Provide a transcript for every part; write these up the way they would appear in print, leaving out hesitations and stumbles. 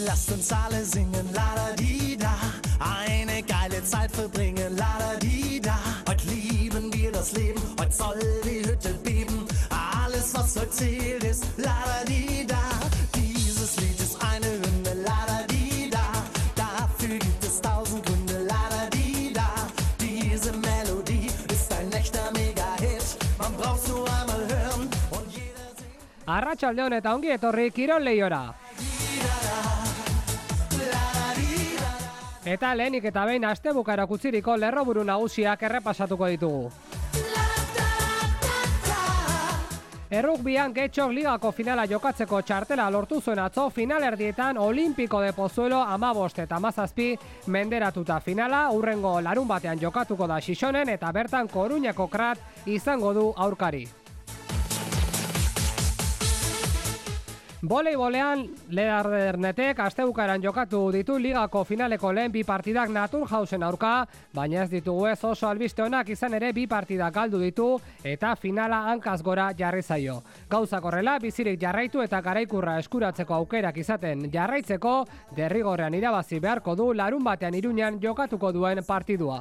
Lasst uns alle singen, la-da-di-da. Eine geile Zeit verbringen, la-da-di-da. Heute lieben wir das Leben, heute soll die Hütte beben. Alles, was heute zählt, ist la-da-di-da. Dieses Lied ist eine Hymne, la-da-di-da. Dafür gibt es 1000 Gründe, la-da-di-da. Diese Melodie ist ein echter Mega-Hit. Man braucht's nur einmal hören und jeder singt. Arratsaldeon eta ongi etorri Kirol Lehiora. Eta lehenik eta behin astebukaera kutziriko lerroburu nagusiak errepasatuko ditugu. Errugbian Getxok ligako finala jokatzeko txartela lortu zuen atzo finalerdietan Olimpiko de Pozuelo 15 eta 17 menderatuta finala hurrengo larun batean jokatuko da Xixonen eta bertan Koruñako Krat izango du aurkari. Voleibolean Ledernetek astebukaeran jokatu ditu ligako finaleko lehen bi partidak Naturhausen aurka, baina ez ditugu ez oso albiste onak izan ere bi partidak galdu ditu eta finala hankaz gora jarri zaio. Gauzak horrela bizirik jarraitu eta garaikurra eskuratzeko aukerak izaten jarraitzeko derrigorrean irabazi beharko du larun batean Iruñan jokatuko duen partidua.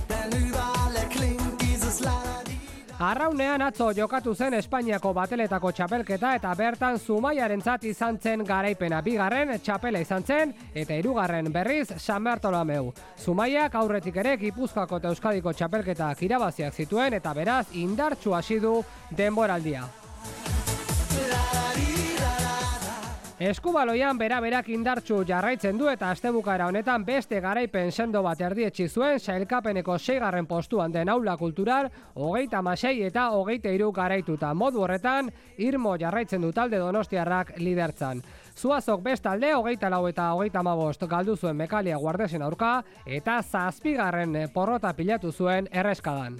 Arraunean atzo jokatu zen Espainiako bateletako txapelketa eta bertan Zumaiarentzat izan zen garaipena, bigarren txapela izan zen eta hirugarren berriz San Bartolomeu. Zumaiak aurretik ere Gipuzkoako eta Euskadiko txapelketak irabaziak zituen eta beraz indartsu hasi du denboraldia. Eskubaloian bera-berak indartsu jarraitzen du eta astebukaera honetan beste garaipen sendo bat erdietsi zuen sailkapeneko 6. postuan den Aula Kultural 36 eta 23 garaituta. Modu horretan irmo jarraitzen du talde donostiarrak lidertzan. Zuazok bestalde 24 eta 35 galdu zuen Mekalia Guardesen aurka eta 7. porrota pilatu zuen Erreskadan.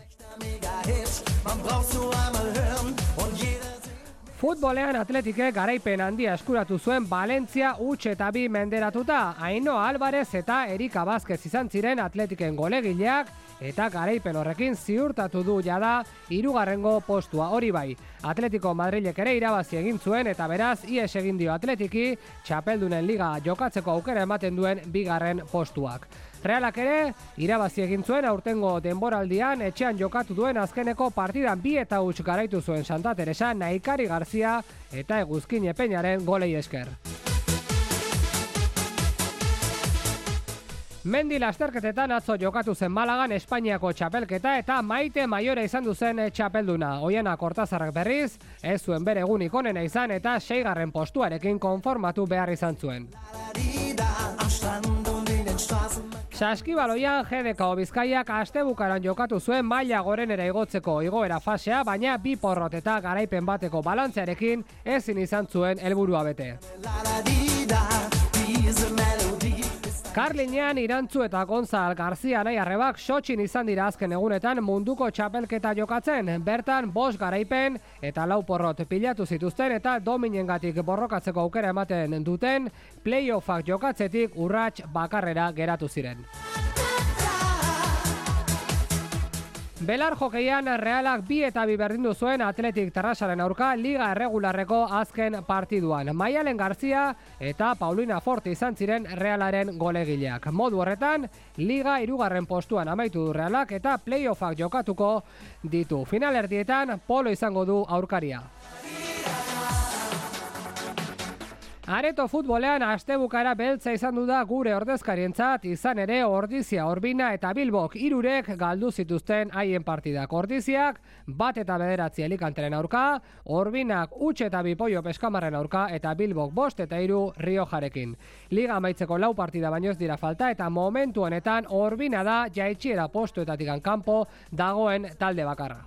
Futbolean Atletikek garaipen handia eskuratu zuen Valentzia huts eta 2 menderatuta. Ainhoa Alvarez eta Erika Vázquez izan ziren Atletiken golegileak eta garaipen horrekin ziurtatu du jada 3. postua. Hori bai, Atletico Madrilek ere irabazi egin zuen eta beraz ihes egin dio Atletiki txapeldunen liga jokatzeko aukera ematen duen 2. postuak. Realak ere irabazi egin zuen aurtengo denboraldian etxean jokatu duen azkeneko partidan 2 eta 1 garaitu zuen Santa Teresa, Naikari Garzia eta Eguzkin Epeñaren golei esker. Mendi lasterketetan atzo jokatu zen Malagan Espainiako txapelketa eta Maite Maiora izan duzen txapelduna. Oiana Kortazarrak berriz, ez zuen bere egunik onena izan eta 6. postuarekin konformatu behar izan zuen. Saskibaloian GDK Bizkaiak astebukaran jokatu zuen maila gorenera igotzeko igoera fasea, baina 2 porrot eta garaipen bateko balantzearekin ezin izan zuen helburua bete. Karlinean Irantzu eta Gonzal Garzia Naiarrebak Sotxin izan dira azken egunetan munduko txapelketa jokatzen. Bertan 5 garaipen eta 4 porrot pilatu zituzten eta dominengatik borrokatzeko aukera ematen duten playoffak jokatzetik urrats bakarrera geratu ziren. Belar jokeian Realak 2 eta 2 berdindu zuen Atletik Terrasaren aurka liga erregularreko azken partiduan. Maialen Garzia eta Paulina Forte izan ziren Realaren golegileak. Modu horretan, liga 3. postuan amaitu du Realak eta playoffak jokatuko ditu. Finalerdietan Polo izango du aurkaria. Areto futbolean astebukaera beltza izan du da gure ordezkarientzat, izan ere Ordizia, Orbina eta Bilbok 3 galdu zituzten haien partidak. Ordiziak 1 eta 9 Elikanteren aurka, Orbinak huts eta 2 Poio Peskamarren aurka eta Bilbok 5 eta 3 Riojarekin. Liga amaitzeko 4 partida baino ez dira falta eta momentu honetan Orbina da jaitsiera postuetatik kanpo dagoen talde bakarra.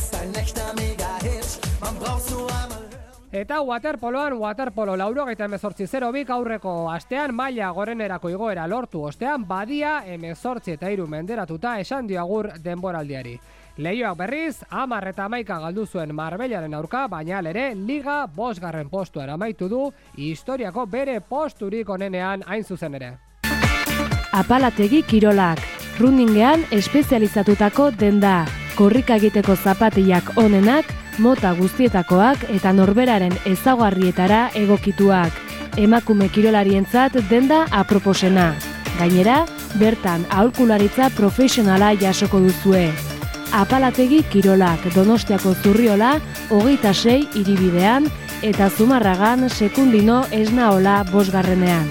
Eta waterpoloan waterpolo 98-0 aurreko astean maila gorenerako igoera lortu ostean Badia 18 eta 3 menderatuta esan dio agur denboraldiari. Leioak berriz 10 eta 11 galdu zuen Marbellaren aurka, baina ere liga 5. postuan amaitu du historiako bere posturik onenean hain zuzen ere. Apalategi Kirolak, runningean espezializatutako denda, korrika egiteko zapatiak onenak, mota guztietakoak eta norberaren ezaugarrietara egokituak. emakume kirolarientzat denda aproposena. Gainera, bertan aholkularitza profesionala jasoko duzue. Apalategi Kirolak Donostiako Zurriola 26 hiribidean eta Zumarragan Sekundino Esnaola 5.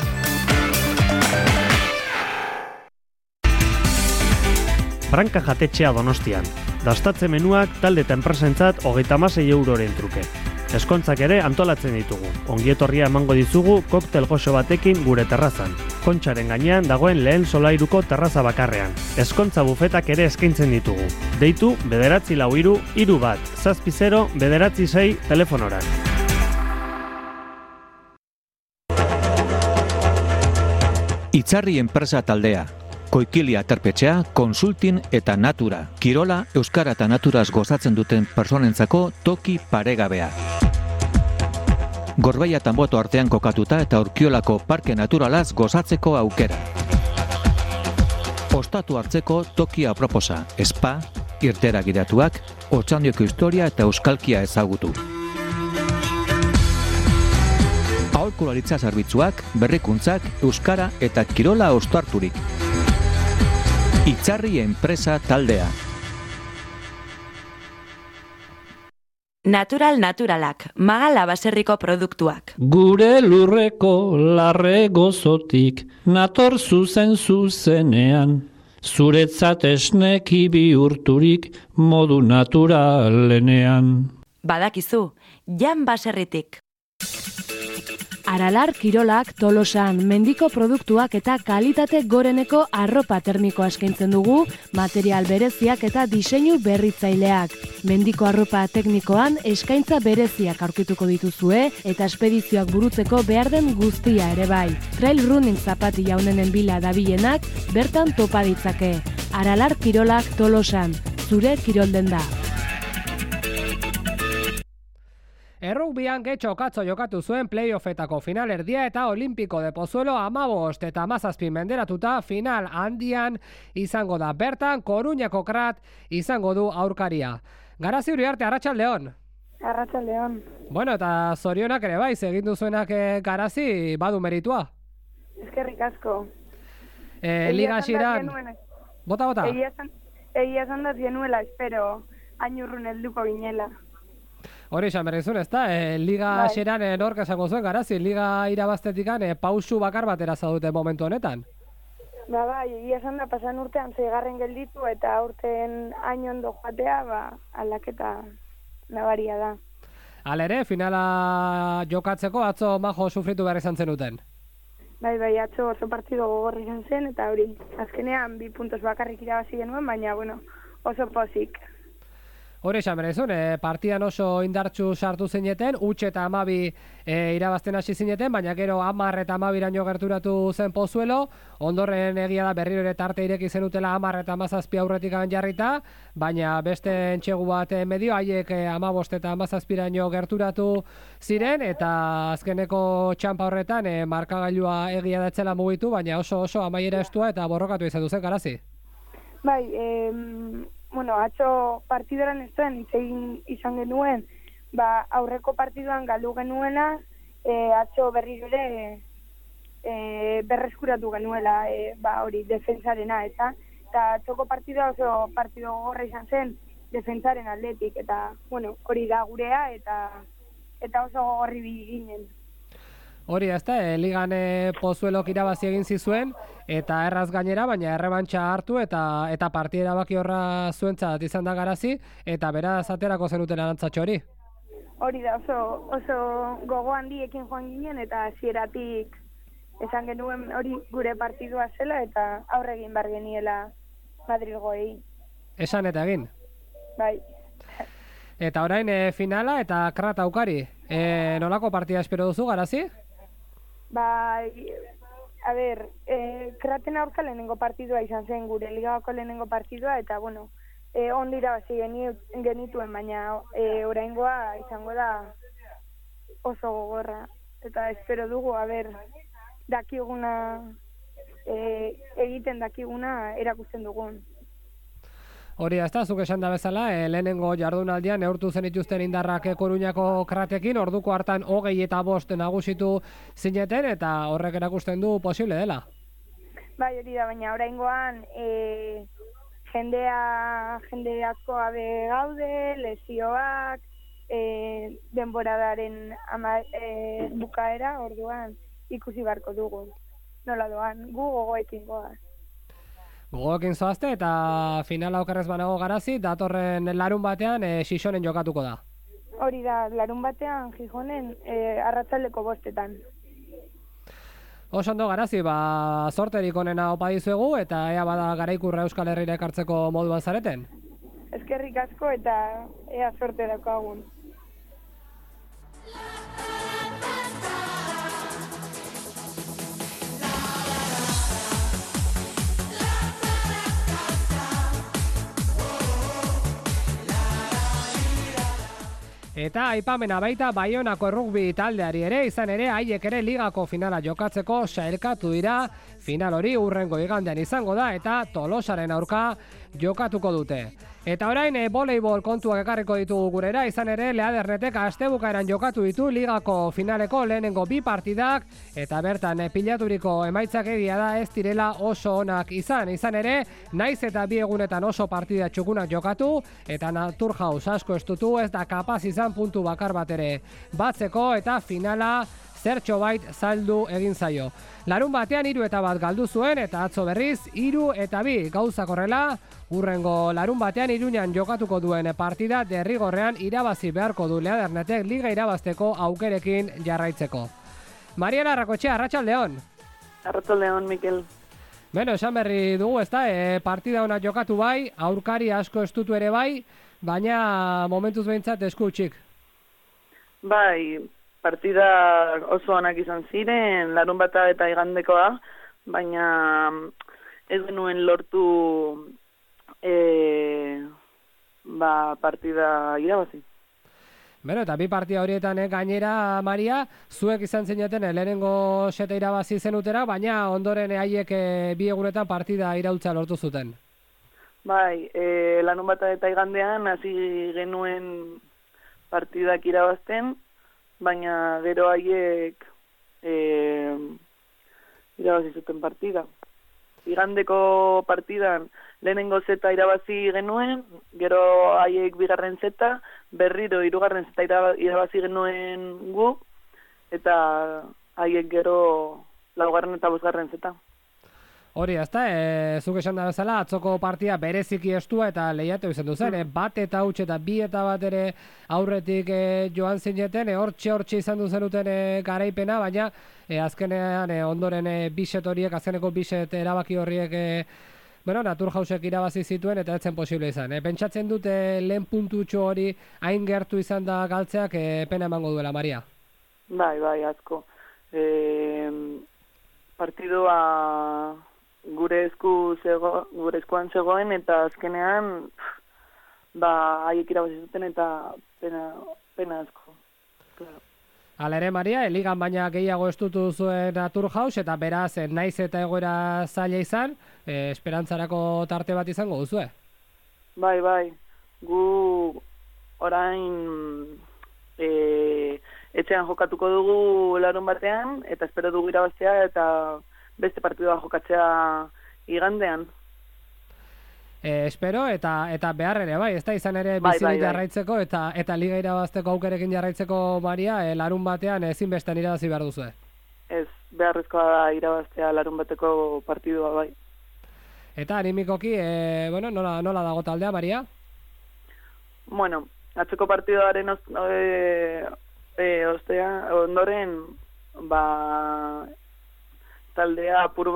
Branka jatetxea Donostian. Dastatze menuak talde eta enpresentzat 36 euroren truke. Eskontzak ere antolatzen ditugu. Ongietorria emango dizugu koktel goxo batekin gure terrazan. Kontxaren gainean dagoen lehen solairuko terraza bakarrean. Eskontza bufetak ere eskaintzen ditugu. Deitu 943-31-70996 telefonoran. Itzarri enpresa taldea. Koikili aterpetxea, konsultin eta natura. Kirola, euskara eta naturaz gozatzen duten personentzako toki paregabea. Gorbeia eta Anboto artean kokatuta eta Urkiolako parke naturalaz gozatzeko aukera. Ostatu hartzeko toki aproposa, spa, irtera gidatuak, Otxandioko historia eta euskalkia ezagutu. Aholkularitza zerbitzuak, berrikuntzak, euskara eta kirola ostarturik. Itzarri enpresa taldea. Naturalak, Magala baserriko produktuak. Gure lurreko larre gozotik, nator zuzenean, zuretzat esneki bihurturik modu naturalenean. Badakizu, Jan baserritik. Aralar Kirolak Tolosan mendiko produktuak eta kalitate goreneko arropa termikoa eskaintzen dugu, material bereziak eta diseinu berritzaileak. Mendiko arropa teknikoan eskaintza bereziak aurkituko dituzue eta espedizioak burutzeko behar den guztia ere bai. Trail running zapati jaunenen bila dabilenak bertan topa ditzake. Aralar Kirolak Tolosan, zure kirolden da. Errugbian Getxo Katzo jokatu zuen playoffetako finalerdia eta Olimpiko de Pozuelo 15 eta 17 menderatuta final handian izango da. Bertan, Koruñako Krat izango du aurkaria. Garazi Uriarte, arratsaldeon. Arratsaldeon. Bueno, eta zorionak ere bai, egin duzuenak Garazi badu meritua. Eskerrik asko. Liga hasieran. Bota. Egia esan da zienuela, espero, hainurrun helduko ginela. Hori esan berrizun, ez da? Liga hasieran nork esango zuen Garazi, Liga irabaztetikan pausu bakar batera zaudute momentu honetan. Bai, egia esan da pasan urtean 6. gelditu eta urten hain ondo joatea, aldaketa nabaria da. Halere, finala jokatzeko atzo majo sufritu behar izan zenuten. Bai, atzo oso partido gogorri izan zen, eta hori, azkenean 2 puntos bakarrik irabazi genuen, baina, oso pozik. Hori esan berezun, partidan oso indartsu sartu zineten, utxe eta 12 irabazten hasi zineten, baina gero 10 eta 12 gerturatu zen Pozuelo, ondoren egia da berriro ere tarte ireki zenutela 10 eta 17 aurretik jarrita, baina beste entxegu bat medio, haiek 15 eta 17 gerturatu ziren, eta azkeneko txampa horretan markagailua egia datzela mugitu, baina oso amaiera estua eta borrokatu izan duzen Garazi. Bai, atzo partidoran ez duen itzegin izan genuen, aurreko partiduan galdu genuena, atzo berriro ere berreskuratu genuela, hori, defensarena, eta atzoko partidua oso partido gogorra izan zen defensaren aldetik, eta, hori da gurea, eta oso gogorri ginen. Hori ez da, ligan Pozuelok irabazi egin zizuen, eta erraz gainera, baina errebantxa hartu eta partida baki horra zuentzat izan da Garazi, eta beraz aterako zenuten arantzatxo hori. Hori da, oso gogo handiekin joan ginen, eta hasieratik esan genuen hori gure partidua zela, eta aurre egin bar geniela Madrilgoei. Esan eta egin? Bai. Eta orain finala eta Krat aukari. Nolako partida espero duzu, Garazi? Kraten aurka lehenengo partidua izan zen gure ligako lehenengo partidua, eta ondo irabazi genituen, baina oraingoa izango da oso gogorra. Eta espero dugu, dakiguna, egiten dakiguna erakusten dugun. Hori da, ez da, zuk esan da bezala, lehenengo jardunaldian neurtu zenituzten indarrak Koruñako kratekin, orduko hartan 25 nagusitu zineten, eta horrek erakusten du posible dela. Bai, hori da, baina oraingoan jende asko gabe gaude, lesioak, denboradaren bukaera, orduan ikusi barko dugu. Nola doan, gu gogoekin goaz. Gogoekin zoazte eta finala okerrez banago garazi, datorren larun batean Xixonen jokatuko da. Hori da, larun batean Gijonen arratsaldeko 5:00. Oso ondo garazi, zorterik onena opa dizuegu eta ea bada garaikurra Euskal Herrira ekartzeko moduan zareten. Eskerrik asko eta ea sorte daukagun. Eta aipamena baita Baionako errugbi taldeari ere, izan ere haiek ere ligako finala jokatzeko sailkatu dira. Final hori hurrengo igandean izango da eta Tolosaren aurka jokatuko dute. Eta orain voleibol kontuak ekarriko ditugu gurera, izan ere Leadernetek astebukaeran jokatu ditu ligako finaleko lehenengo 2 partidak eta bertan pilaturiko emaitzak egia da ez direla oso onak izan ere, naiz eta 2 egunetan oso partida txukunak jokatu eta Naturhaus asko estutu ez da kapaz izan puntu bakar bat ere batzeko eta finala zertxo bait saldu egin zaio. Larun batean 3-1 galdu zuen eta atzo berriz 3-2 gauzak horrela, hurrengo larun batean Iruñan jokatuko duen partida derrigorrean irabazi beharko du Leadernetek liga irabazteko aukerekin jarraitzeko. Mariana Arrakotxea, arratsaldeon. Arratsaldeon, Mikel. Beno, esan berri dugu, ezta, partida ona jokatu bai, aurkari asko estutu ere bai, baina momentuz behintzat esku utzik. Bai, partida oso onak izan ziren, larun bata eta igandekoa, baina ez genuen lortu partida irabazi. Beno, eta 2 partida horietan gainera, Maria, zuek izan zineten lehenengo seta irabazi zenutera, baina ondoren haiek 2 egunetan partida iraultza lortu zuten. Bai, larun bata eta igandean hasi genuen partidak irabazten, baina gero haiek irabazi zuten partida. Igandeko partidan lehenengo zeta irabazi genuen, gero haiek 2. zeta, berriro 3. zeta irabazi genuen gu, eta haiek gero 4. eta 5. zeta. Hori, ezta, zuk esan da bezala, atzoko partia bereziki estua eta lehiatu izan duzen, 1 eta huts eta 2 eta bat ere aurretik joan zineten, hortxe izan duzenuten garaipena, baina azkenean ondoren biset horiek, azkeneko biset erabaki horriek, Naturhausek irabazi zituen eta etzen posible izan. Pentsatzen dute lehen puntutxo hori hain gertu izan da galtzeak pena emango duela, Maria? Bai, asko. Partidua gure eskuan zegoen eta azkenean haiek irabazi zuten eta pena asko. Claro. Hala ere, Maria, ligan baina gehiago estutu zuen Naturhaus eta beraz naiz eta egoera zaila izan, esperantzarako tarte bat izango duzue? Bai, gu orain etxean jokatuko dugu larun batean eta espero dugu irabaztea eta beste partidua jokatzea igandean. Espero eta behar ere, bai, ez da izan ere bizirik jarraitzeko eta liga irabazteko aukerekin jarraitzeko, Maria, larun batean ezinbestean irabazi behar duzu. Ez, beharrezkoa da irabaztea larun bateko partidua, bai. Eta animikoki, nola dago taldea, Maria? Bueno, atzeko partidoaren ondoren, taldea apur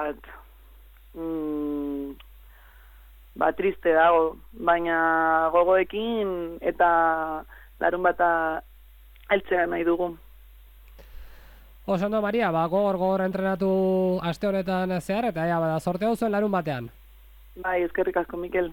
bat triste dago, baina gogoekin eta larun bata heltzea nahi dugu. Oso ondo, Maria, gogor entrenatu aste honetan zehar eta bada sorte hau zuen larun batean. Bai, eskerrik asko, Mikel.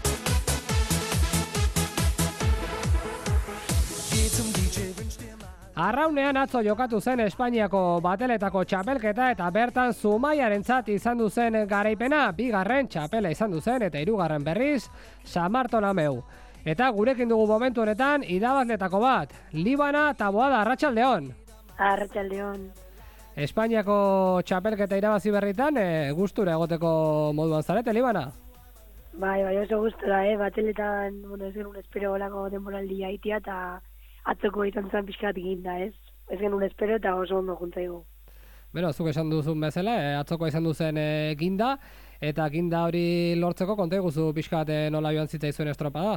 Geh zum DJ, wünsch dir mal Arraunean atzo jokatu zen Espainiako bateletako txapelketa eta bertan Zumaiarentzat izan du zen garaipena, 2. txapela izan du zen eta 3. berriz San Bartolomeu. Eta gurekin dugu momentu honetan irabazletako bat, Libana Taboada, arratsaldeon. Arratsaldeon. Espainiako txapelketa irabazi berritan, gustura egoteko moduan zarete, Libana? Bai, oso gustura, bateletan, ez genuen espero olako denboraldia itia eta atzoko izan zen pixkat ginda, ez? Ez genuen espero eta oso ondo juntzaigu. Beno, zuk esan duzun bezala, atzoko izan duzen ginda, eta ginda hori lortzeko konta iguzu pixkat nola joan zitzaizuen estropada?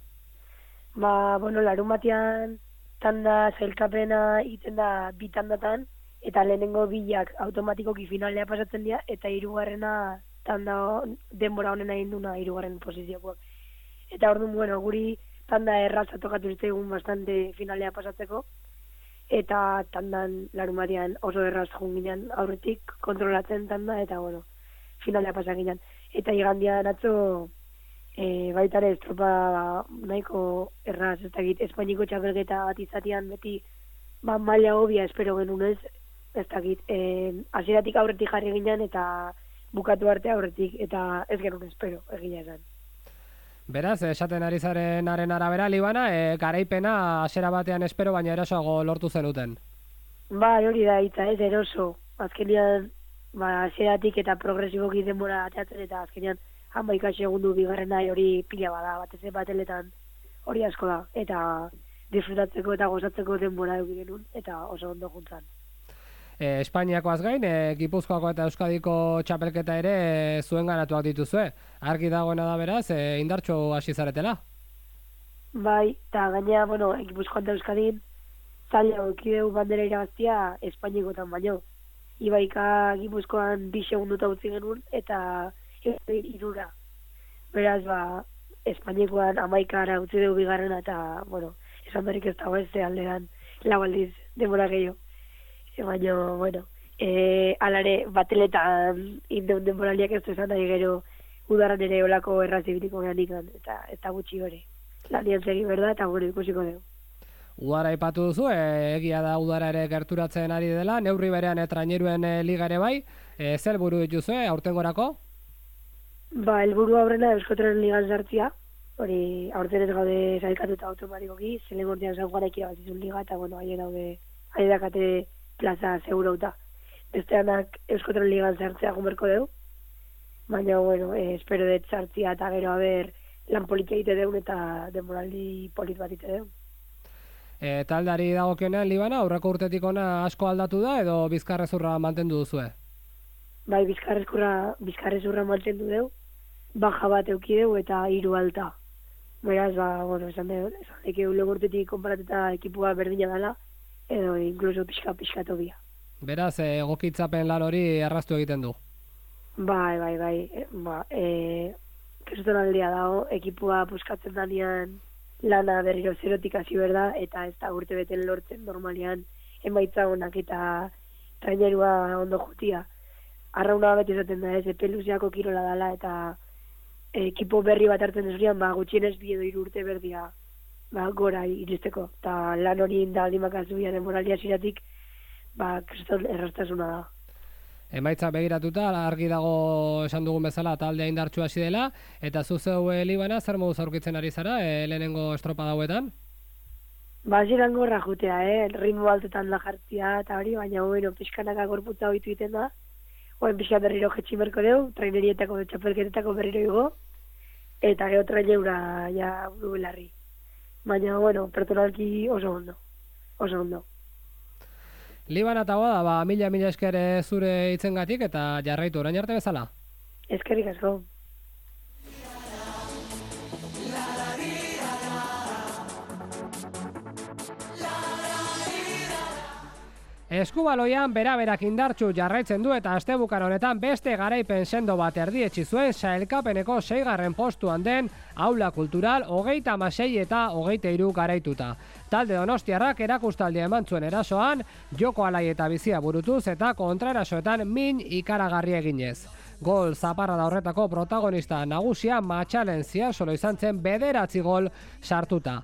Larun batean tanda zailkapena iten da 2 tandatan, eta lehenengo 2 automatikoki finalea pasatzen dira, eta 3. tanda denbora honena induna 3. posiziokoak. Eta orduan, guri tanda erraza tokatu zitzaigun bastante finalea pasatzeko, eta tandan larun batean oso erraz joan ginen aurretik kontrolatzen tanda, eta finalea pasak ginen. Eta igandian atzo, baitare estropa nahiko erraz, ez dakit, Espainiko txapelketa bat izatean beti maila hobia espero genuen ez dakit, hasieratik aurretik jarri ginen eta bukatu arte aurretik, eta ez genuen espero, egia esan. Beraz, esaten ari zarenaren arabera, Libana, garaipena hasiera batean espero, baina erosoago lortu zenuten. Hori da hitza, ez eroso. Azkenean, hasieratik eta progresiboki denbora ateatzen, eta azkenean 11 segundu 2. hori pila bada, batez bateletan hori asko da, eta disfrutatzeko eta gozatzeko denbora eduki genuen, eta oso ondo juntzan. Espainiakoaz gain, Gipuzkoako eta Euskadiko txapelketa ere zuen ganatuak dituzue. Argi dagoena da beraz, indartxo hasi zaretela? Bai, eta gainea, Gipuzkoan eta Euskadin zaila okideu bandera irabaztia Espainikotan baino. Ibaika Gipuzkoan 2 segunduta utzi genuen, eta 3. Beraz, Espainikoan 11 utzi dugu 2. eta, esan berik ez dago ez aldean 4 aldiz denbora gehiago. Baina, alare bateletan indeun denboraliak ez du esan nahi gero udaran ere olako errazibitiko gehan eta gutxi hori. Lanian segi berda eta ikusiko dugu. Udara ipatu duzu, egia da udara ere gerturatzen ari dela, neurri berean traineruen liga ere bai, zer buru dituzue aurtengorako? Helburu aurrena Euskotren ligan sartzia, hori aurten ez gaude zailkatuta automatikoki, zelen gortean San Juanek irabazizun liga, eta haien daude dakate plaza segurauta. Besteanak Euskotren ligan sartzea gumerko dugu, baina, espero dut sartzia eta gero haber lan politia ite deun eta demoraldi polit bat ite deun. Taldari dagokionean, Libana, aurreko urtetik ona asko aldatu da edo bizkarrezurra mantendu duzue? Bai, bizkarrezurra mantendu dugu, baja bat eukideu eta 3 alta. Beraz, esan deke urtetik konparateta ekipua berdina dela, edo inkluso pixka tobia. Beraz, egokitzapen lan hori erraztu egiten du? Bai. Kesutan aldia dago, ekipua puskatzen danean lana berriro zerotik hasi berda, eta ez da urte beten lortzen normalian emaitza honak eta trainerua ondo jutia. Arrauna beti esaten da ez, epeluziako kirola dela, eta ekipo berri bat hartzen desurian, gutxienez 2 edo 3 urte berdia gora iristeko, eta lan hori indaldimak azubian emoralia ziratik, kriston erraztasuna da. Emaitza begiratuta, argi dago esan dugun bezala taldea indartsu hasi dela, eta zuzeu Libana, zer moduz aurkitzen ari zara, lehenengo estropa dauetan? Ziran gorra jutea, ritmo altetan da jartzia, eta hori, baina pixkanaka gorputza oitu iten da, oen pixka berriro jetxi merko deu, trainerietako txapelketetako berriro igo, eta gero traineura ja buru belarri. Baina, pertsonalki oso ondo. Libana Taboada, mila esker zure hitzengatik eta jarraitu orain arte bezala. Eskerrik asko. Eskubaloian bera-berak indartsu jarraitzen du eta astebukan honetan beste garaipen sendo bat erdietsi zuen sailkapeneko 6. postuan den Aula Kultural 36 eta 23 garaituta. Talde donostiarrak erakustaldia eman zuen erasoan, joko alai eta bizia burutuz eta kontraerasoetan min ikaragarri eginez. Gol zaparra da horretako protagonista nagusia Matxalen Ziasolo izan zen 9 gol sartuta.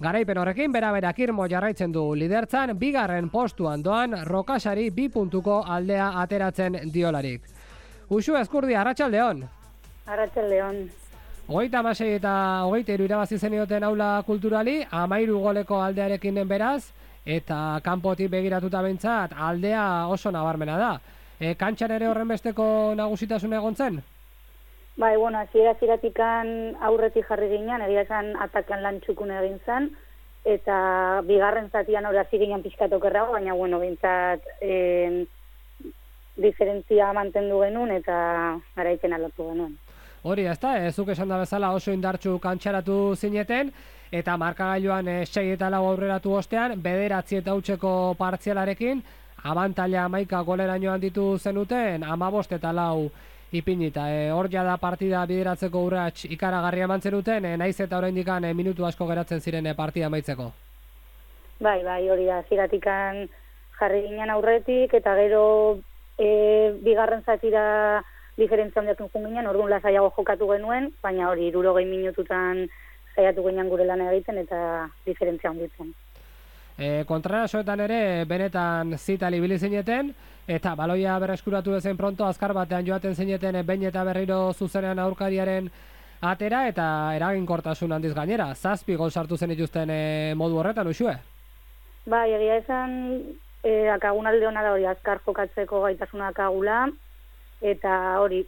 Garaipen horrekin bera Kirmo jarraitzen du lidertzan, bigarren postuan doan Rokasari 2 puntuko aldea ateratzen diolarik. Uxu Ezkurdi, arratsaldeon. Arratsaldeon. 36 eta 23 irabazi zenioten aula kulturali, 13 goleko aldearekin beraz, eta kanpotik begiratuta behintzat aldea oso nabarmena da. Kantxan ere horren besteko nagusitasun egon zen? Bai, bueno, hasiera-hasieratik aurretik jarri ginen, egia esan atakean lan txukun egin zen, eta bigarren zatian hori hasi ginen pixkat okerrago, baina, bueno, bintzat diferentzia mantendu genuen eta garaipen alatu genuen. Hori, ezta, zuk esan da bezala oso indartsu kantxaratu zineten, eta markagailuan 6 eta 4 aurreratu ostean, 9 eta hutseko partzialarekin, abantaila 11 goleraino handitu zenuten, 15 eta 4 ipinita. Hor da partida bideratzeko urrats ikaragarria eman zenuten, naiz eta oraindik minutu asko geratzen ziren partida amaitzeko. Bai, hori da, hasieratik jarri ginen aurretik, eta gero bigarren zatira diferentzia handiak ginen, orduan lasaiago jokatu genuen, baina hori 60 minututan saiatu ginen gure lana egiten eta diferentzia handitzen. Kontrarasoetan ere benetan zita libili zineten, eta baloia berreskuratu bezen pronto azkar batean joaten zineten behin eta berriro zuzenean aurkariaren atera, eta eraginkortasun handiz gainera. 7 gol sartu zen ituzten modu horretan, Uxue? Bai, egia esan akagun alde hona da hori azkar jokatzeko gaitasuna akagula, eta hori,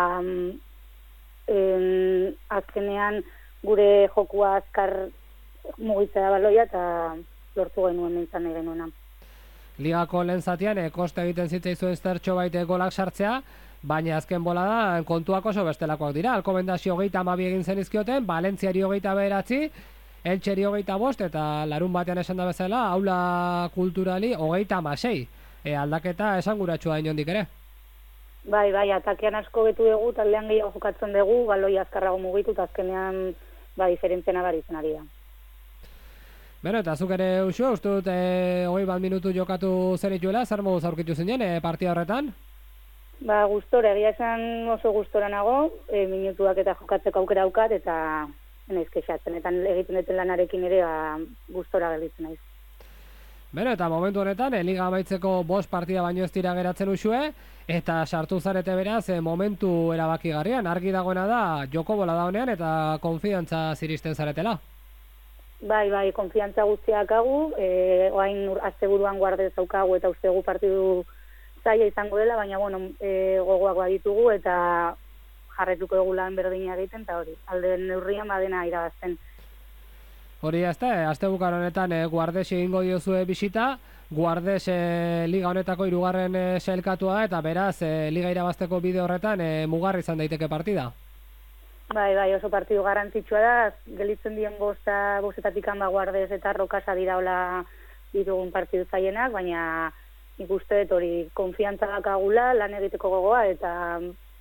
azkenean gure jokua azkar mugitzea da baloia, eta lortu genuen mintzan egin genuena. Ligako lehen zatian, koste egiten zitzaizuen zertxo baite golak sartzea, baina azken bola da, kontuak oso bestelakoak dira. Alkomendazio 32 egin zenizkioten, Valentziari 29, Eltseri 25, eta larun batean esan da bezala, aula kulturali 36. Aldaketa esanguratsua inondik ere. Bai, atakean asko betu dugu, taldean gehiago jokatzen dugu, baloi azkarrago mugitu, eta azkenean diferentzia nabaritzen ari da. Beno, eta zuk ere, Uxu, uste dut 20 minutu jokatu zenituela, zer moduz aurkitu zinen partida horretan? Gustora, egia esan oso gustora nago, minutuak eta jokatzeko aukera aukat, eta naiz kexatzen, eta egiten duten lanarekin ere gustora gelditzen naiz. Beno, eta momentu honetan, liga amaitzeko 5 partida baino ez dira geratzen, Uxue, eta sartu zarete beraz, momentu erabakigarrian, argi dagoena da, joko bola da honean, eta konfidantza ziristen zaretela. Bai, konfiantza guztiak hagu, oain asteburuan Guardez daukagu eta uste gu partidu zaila izango dela, baina gogoak baditugu eta jarretuko dugu lan berdina egiten, eta hori, alde neurrian badena irabazten. Hori ezta, astebukar honetan Guardez egingo diozue bisita, Guardez liga honetako 3. sailkatua eta beraz liga irabazteko bide horretan mugarri izan daiteke partida. Bai, oso partidu garrantzitsua da, gelitzen dien bostetatik Guardez eta Rokasa dira hola ditugun partidu zaienak, baina nik uste dut hori konfiantza dakagula, lan egiteko gogoa, eta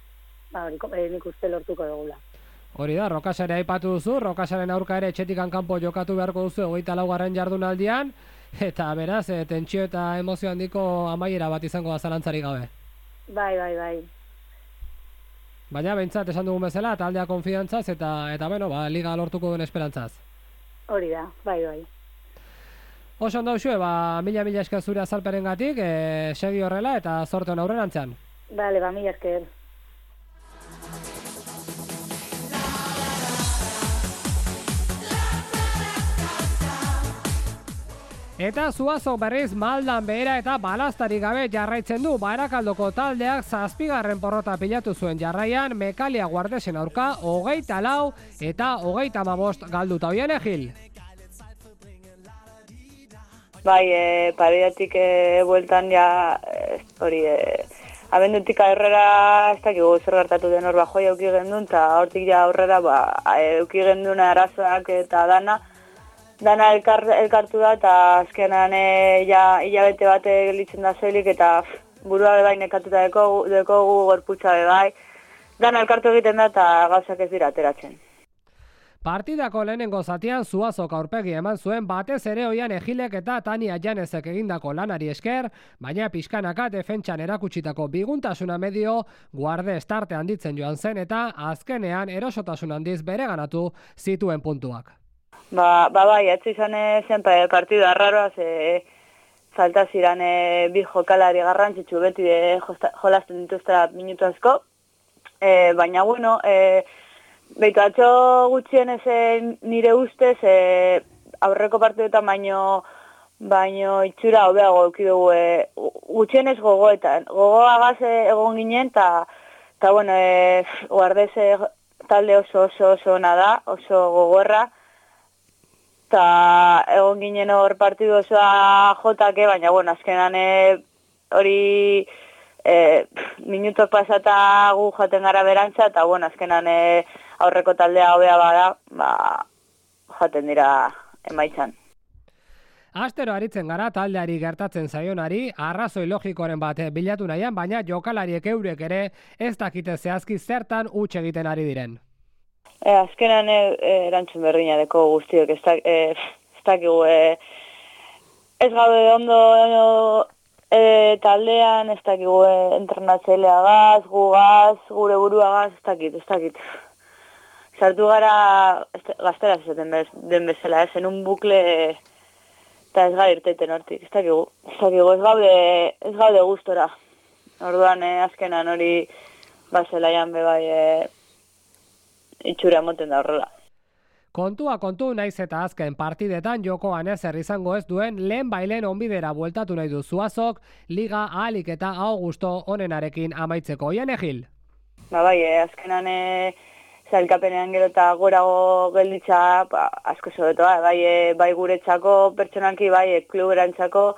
nik uste lortuko dugula. Hori da, Rokasare aipatu duzu, Rokasaren aurka ere etxetikan kanpo jokatu beharko duzu 24. jardunaldian, eta beraz, tentsio eta emozio handiko amaiera bat izango da zalantzarik gabe. Bai. Baina behintzat esan dugun bezala, taldea konfidantzaz eta liga lortuko duen esperantzaz. Hori da, bai. Oso ondo Uxue, mila esker zure azalperengatik, segi horrela eta zorte hona aurrerantzean. Bale, mila esker. Eta Zuazo berriz maldan behera eta balaztarik gabe jarraitzen du. Barakaldoko taldeak 7. porrota pilatu zuen jarraian, Mekalia Guardesen aurka 24 eta 35 galduta. Oian Egil? Bai, paredatik bueltan ja, hori, abendutik aurrera ez dakigu zer gertatu den hor bajoi euki gendun, eta hortik ja aurrera euki gendun arazoak eta dana elkartu da, eta azkenan hilabete bat gelitzen da zoilik, eta burua bebai nekatuta dekogu gorputza bebai. Dana elkartu egiten da, eta gauzak ez dira ateratzen. Partidako lehenengo zatian Zuazok aurpegi eman zuen, batez ere Oian Egilek eta Tania Janezek egindako lanari esker, baina pixkanaka defentsan erakutsitako biguntasuna medio Guardez tarte handitzen joan zen, eta azkenean erosotasun handiz bereganatu zituen puntuak. Bai, atzi izan zen partidu arraroa, falta ziren bi jokalari garrantzitsu beti jolasten dituztera minutu asko. Baina, bueno, behitu atzo gutxienez nire ustez, aurreko partiduetan baino itxura hobeago eukidugu gutxienez gogoetan. Gogoagaz egon ginen, eta bueno, Guardez talde oso ona da, oso gogorra, eta egon ginen hor partidu osoa jotake, baina, bueno, azkenan hori minutok pasata gu jaten gara berantza, eta, bueno, azkenan aurreko taldea hobea bada, jaten dira emaitzan. Astero aritzen gara taldeari gertatzen zaionari, arrazoi logikoren bat bilatu nahian, baina jokalariek eurek ere ez dakite zehazki zertan huts egiten ari diren. Azkenan erantzun berdinadeko guztiok, ez dakigu, ez gaude ondo taldean, ez dakigu entrenatzaileagaz, gugaz, gure buruagaz, ez dakit. Sartu gara, gaztera zaten den bezala, en un bukle, eta ez gara irteten hortik, ez dakigu, ez gaude gustora. Orduan, azkenan hori bazelaian bebai, itxura moten da horrela. Kontua kontu naiz eta azken partidetan jokoan ezer izango ez duen lehen bailen onbidera bueltatu nahi du Zuazok, liga ahalik eta gusto onenarekin amaitzeko. Ian Egil? Bai, azkenan zailkapenean gero eta gorago gelditza asko sobetoa, bai guretzako pertsonalki, bai kluberantzako,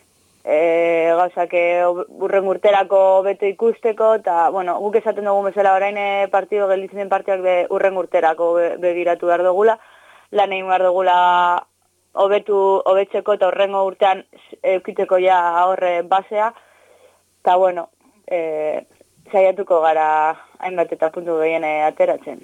gauzak urren urterako beto ikusteko, eta, bueno, guk esaten dugu bezala orain partido gelditzen den partiak urren urterako begiratu behar dugula, lan egin behar dugula hobetzeko eta horrengo urtean eukiteko ja horre basea, eta, bueno, saiatuko gara hainbat eta puntu gehien ateratzen.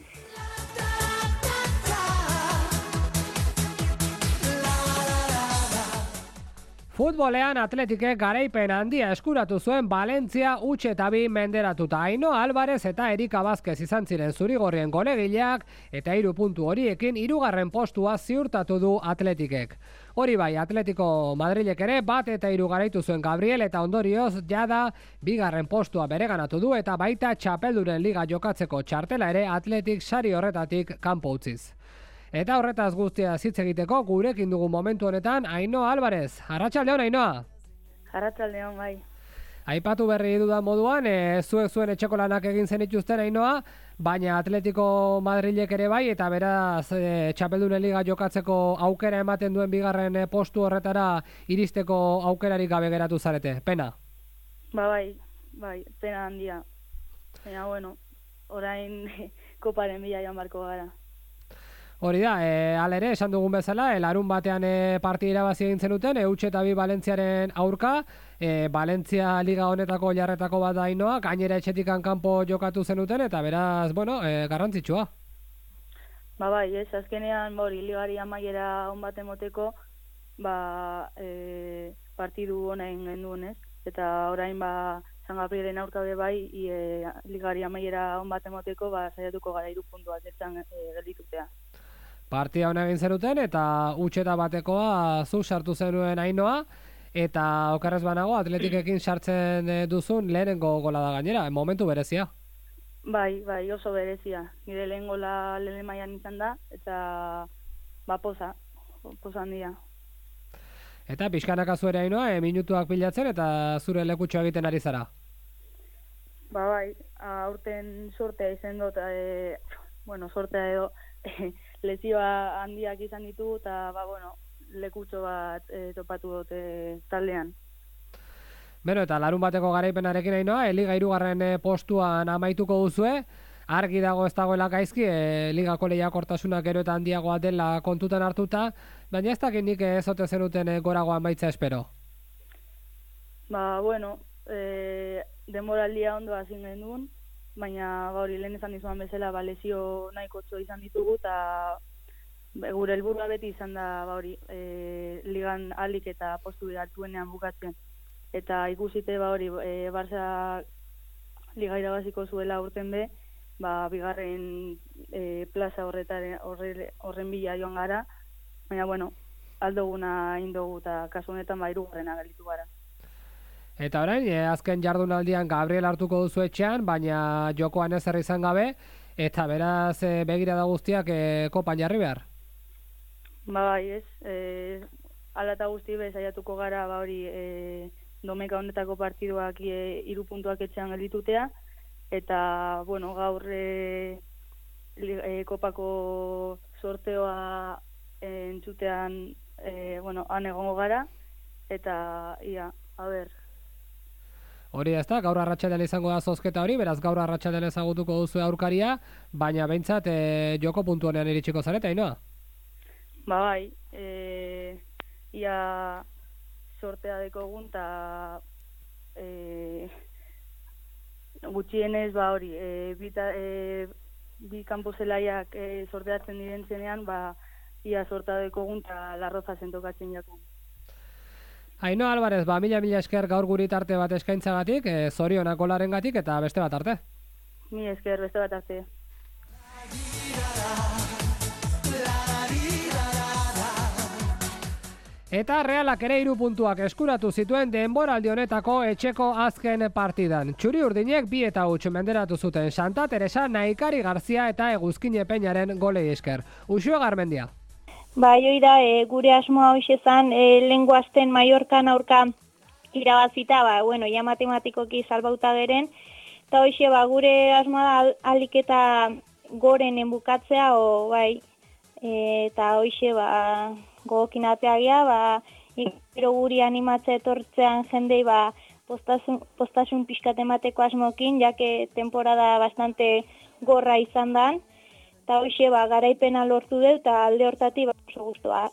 Futbolean Atletikek garaipen handia eskuratu zuen Valentzia huts eta 2 menderatuta. Ainhoa Alvarez eta Erika Vázquez izan ziren zurigorrien golegileak eta 3 puntu horiekin 3. postua ziurtatu du Atletikek. Hori bai, Atletico Madrilek ere bat eta 3 garaitu zuen Gabriel eta ondorioz jada 2. postua bereganatu du eta baita Txapeldunen liga jokatzeko txartela ere Atletik sari horretatik kanpo utziz. Eta horretaz guztia hitz egiteko gurekin dugu momentu honetan Ainhoa Alvarez. Arratsaldeon, Ainhoa. Arratsaldeon, bai. Aipatu berri dudan moduan, zuek zuen etxeko lanak egin zenituzten, Ainhoa, baina Atletico Madrilek ere bai, eta beraz Txapeldunen liga jokatzeko aukera ematen duen 2. postu horretara iristeko aukerarik gabe geratu zarete. Pena? Bai, pena handia. Baina, bueno, orain koparen bila joan barko gara. Hori da, alere, esan dugun bezala, larun batean partida irabazi egin zenuten, huts eta 2 Valentziaren aurka, Valentzia liga honetako jarretako bat da Ainhoa, gainera etxetikan kanpo jokatu zenuten, eta beraz, bueno, garrantzitsua. Bai, azkenean, ligari amaiera on bat emoteko, partidu honen genduen, ez? Eta orain, San Gabrielen aurka bai, ligari amaiera on bat emoteko, saiatuko gara 3 puntuak zertan gelditutea. Partida hona egin zenuten eta huts eta batekoa zu sartu zenuen Ainhoa, eta okerrez banago Atletikekin sartzen duzun lehenengo gola da gainera, momentu berezia. Bai, oso berezia. Nire lehen gola lehen mailan izan da, eta poza handia. Eta pixkanaka zuere Ainhoa, minutuak pilatzen eta zure lekutxo egiten ari zara. Bai, aurten sortea izan dut, sortea edo lesioa handiak izan ditu, eta lekutxo bat topatu dute taldean. Beno, eta larun bateko garaipenarekin Ainhoa, liga 3. postuan amaituko duzue, argi dago ez dagoela gaizki, ligako lehiakortasunak gero eta handiagoa dela kontutan hartuta, baina ez dakit nik ez ote zenuten gorago amaitza espero. Denboraldia ondo hasi genuen, baina hori lehen esan dizuan bezala lesio nahiko izan ditugu, eta gure helburua beti izan da ligan alik eta postu altuenean bukatzen. Eta ikusite Barça liga irabaziko zuela urten be, 2. plaza horren bila joan gara, baina, bueno, aldoguna indogu eta kasu honetan hirugarrena gelditu gara. Eta orain, azken jardunaldian Gabriel hartuko duzu etxean, baina jokoan ezer izan gabe, eta beraz begirada guztiak kopan jarri behar. Bai, ez, ala eta guzti saiatuko gara, hori, domeka honetako partiduak 3 puntuak etxean gelditutea, eta, bueno, gaur kopako sorteoa entzutean, han egongo gara, eta, a ber. Hori ez da, gaur arratsaldean izango da zozketa hori, beraz gaur arratsaldean ezagutuko duzu aurkaria, baina behintzat joko puntu honean iritsiko zareta, Ainoa? Bai, ia sortea dekogun, eta gutxienez, hori, bi kanpo zelaiak sorteatzen direntzenean, ia sortea dekogun, eta larroza zentokatzen jakun. Ainoa Alvarez, mila esker gaur gurit arte bat eskaintzagatik, zorionak golarengatik eta beste bat arte. Mila esker, beste bat arte. Eta Realak ere 3 puntuak eskuratu zituen denboraldi honetako etxeko azken partidan. Txuri urdinek 2-0 menderatu zuten Santa Teresa, Naikari Garzia eta Eguzkine Peñaren golei esker. Uxue Garmendia. Bai, oida, gure asmoa hoxe zan, lehengo azten Mallorcan aurka irabazita, ja matematikoki salbauta geren, eta hoxe, gure asmoa alik eta gorenen bukatzea, eta hoxe, gogokin ateagia, gero guri animatzea etortzean jendei, postasun pixkat emateko asmokin, jake temporada bastante gorra izan dan, eta hoxe, garaipena lortu dut, eta alde hortatik oso guztua.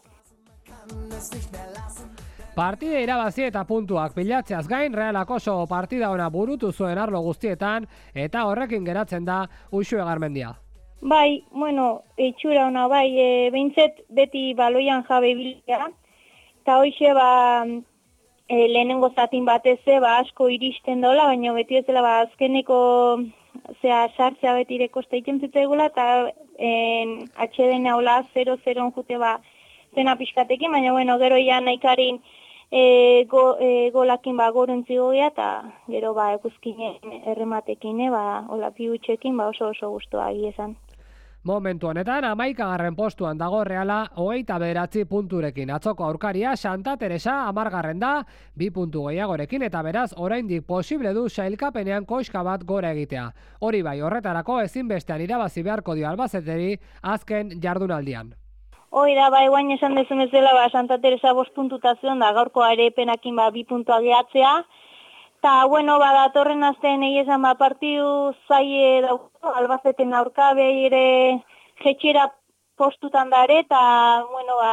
Partide irabazi eta puntuak pilatzeaz gain, Realak oso partida ona burutu zuen arlo guztietan, eta horrekin geratzen da Uxue Garmendia. Bai, itxura ona, behintzet beti baloian jabe bilea, eta hoxe, lehenengo zatin bateze, asko iristen dola, baina beti ez dela, azkeneko sartzea betire kosta iten zitzaigula, eta atxeden haula 0-0 jute zena pixkatekin, baina gero ja Naikarin golakin gorun zigoia, eta gero Eguzkine errematekin, hola piutxekin, oso guztua esan. Momentu honetan, 11. postuan dago Reala 29 punturekin. Atzoko aurkaria Santa Teresa 10. da, 2 puntu gehiagorekin, eta beraz oraindik posible du sailkapenean koiska bat gora egitea. Hori bai, horretarako ezinbestean irabazi beharko dio Albazeteri azken jardunaldian. Hoi da, guain esan dezun ez dela, Santa Teresa 5 puntutazion da, gaurko ere penakin 2 puntua gehatzea. Eta, datorren azten egizan partidu zaie dauko, Albazeten aurka behire jetxera postutan dare, eta,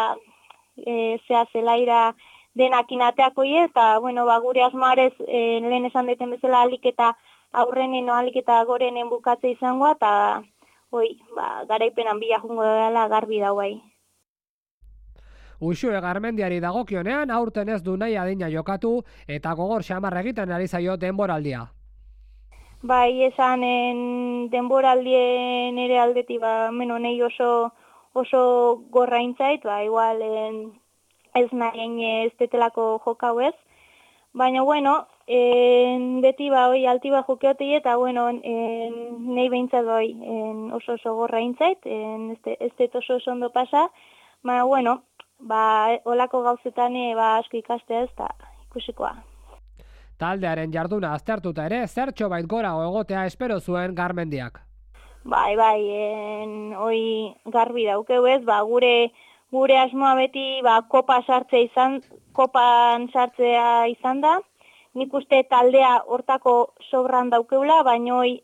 zelaira denakin ateako eta, gure asmarez lehen esan deten bezala alik eta aurrenen alik eta gorenen bukatze izangoa, eta, garaipenan bila jungo dela garbi da, Uxue Garmendiari dagokionean aurten ez du nahi adina jokatu eta gogor xamar egiten ari zaio denboraldia. Bai, esan denboraldien ere aldetik, nahi oso gorraintzait, igual ez nahi ez detelako jokau ez. Baina, beti altiba jokeotei eta, nahi behintzat oso gorraintzait, ez dut oso ondo pasa, baina, olako gauzetan asko ikastea ez da ikusikoa. Taldearen jarduna aztertuta ere, zertxo bait gorago egotea espero zuen Garmendiak. Bai, hoi garbi daukeu ez, gure asmoa beti kopan sartzea izan da. Nik uste taldea hortako sobran daukeula, baina hoi,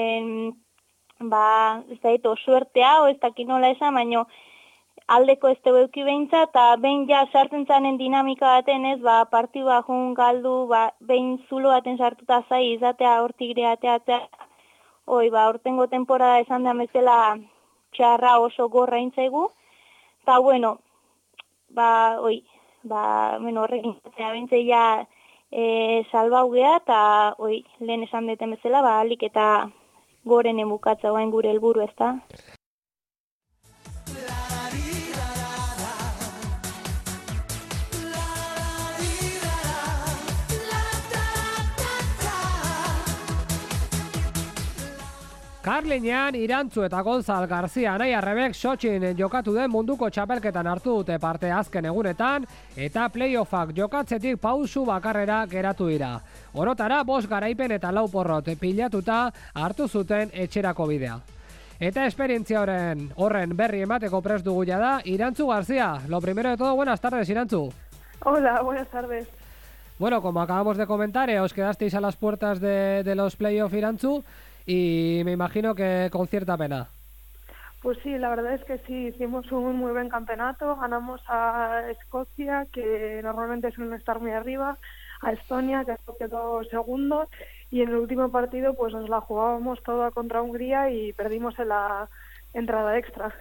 ez da suertea, ez dakit nola esan, baina aldeko ez teuki behintza, eta behin ja sartzen zanen dinamika baten ez, partidua jun galdu, behin zulo baten sartuta zai izatea hortik greateatzea, hortengo temporada esan da bezala txarra oso gorra intzaigu, eta horrekin zatea bentzei ja salbau geha, eta lehen esan deten bezala, alik eta gorenen bukatza gure helburu ez da. Karlinean Irantzu eta Gonzal Garzia nahi arrebek Sotxin jokatu den munduko txapelketan hartu dute parte azken egunetan eta playoffak jokatzetik pausu bakarrera geratu dira. Orotara 5 garaipen eta 4 porrot pilatuta hartu zuten etxerako bidea. Eta esperientzia horren berri emateko prest dugu da Irantzu Garzia. Lo primero de todo, buenas tardes, Irantzu. Hola, buenas tardes. Bueno, como acabamos de comentar, os quedasteis a las puertas de los playoffs, Irantzu, y me imagino que con cierta pena. Pues sí, la verdad es que sí, hicimos un muy buen campeonato, ganamos a Escocia, que normalmente suelen estar muy arriba, a Estonia, que quedó segundo, y en el último partido pues nos la jugábamos toda contra Hungría y perdimos en la entrada extra.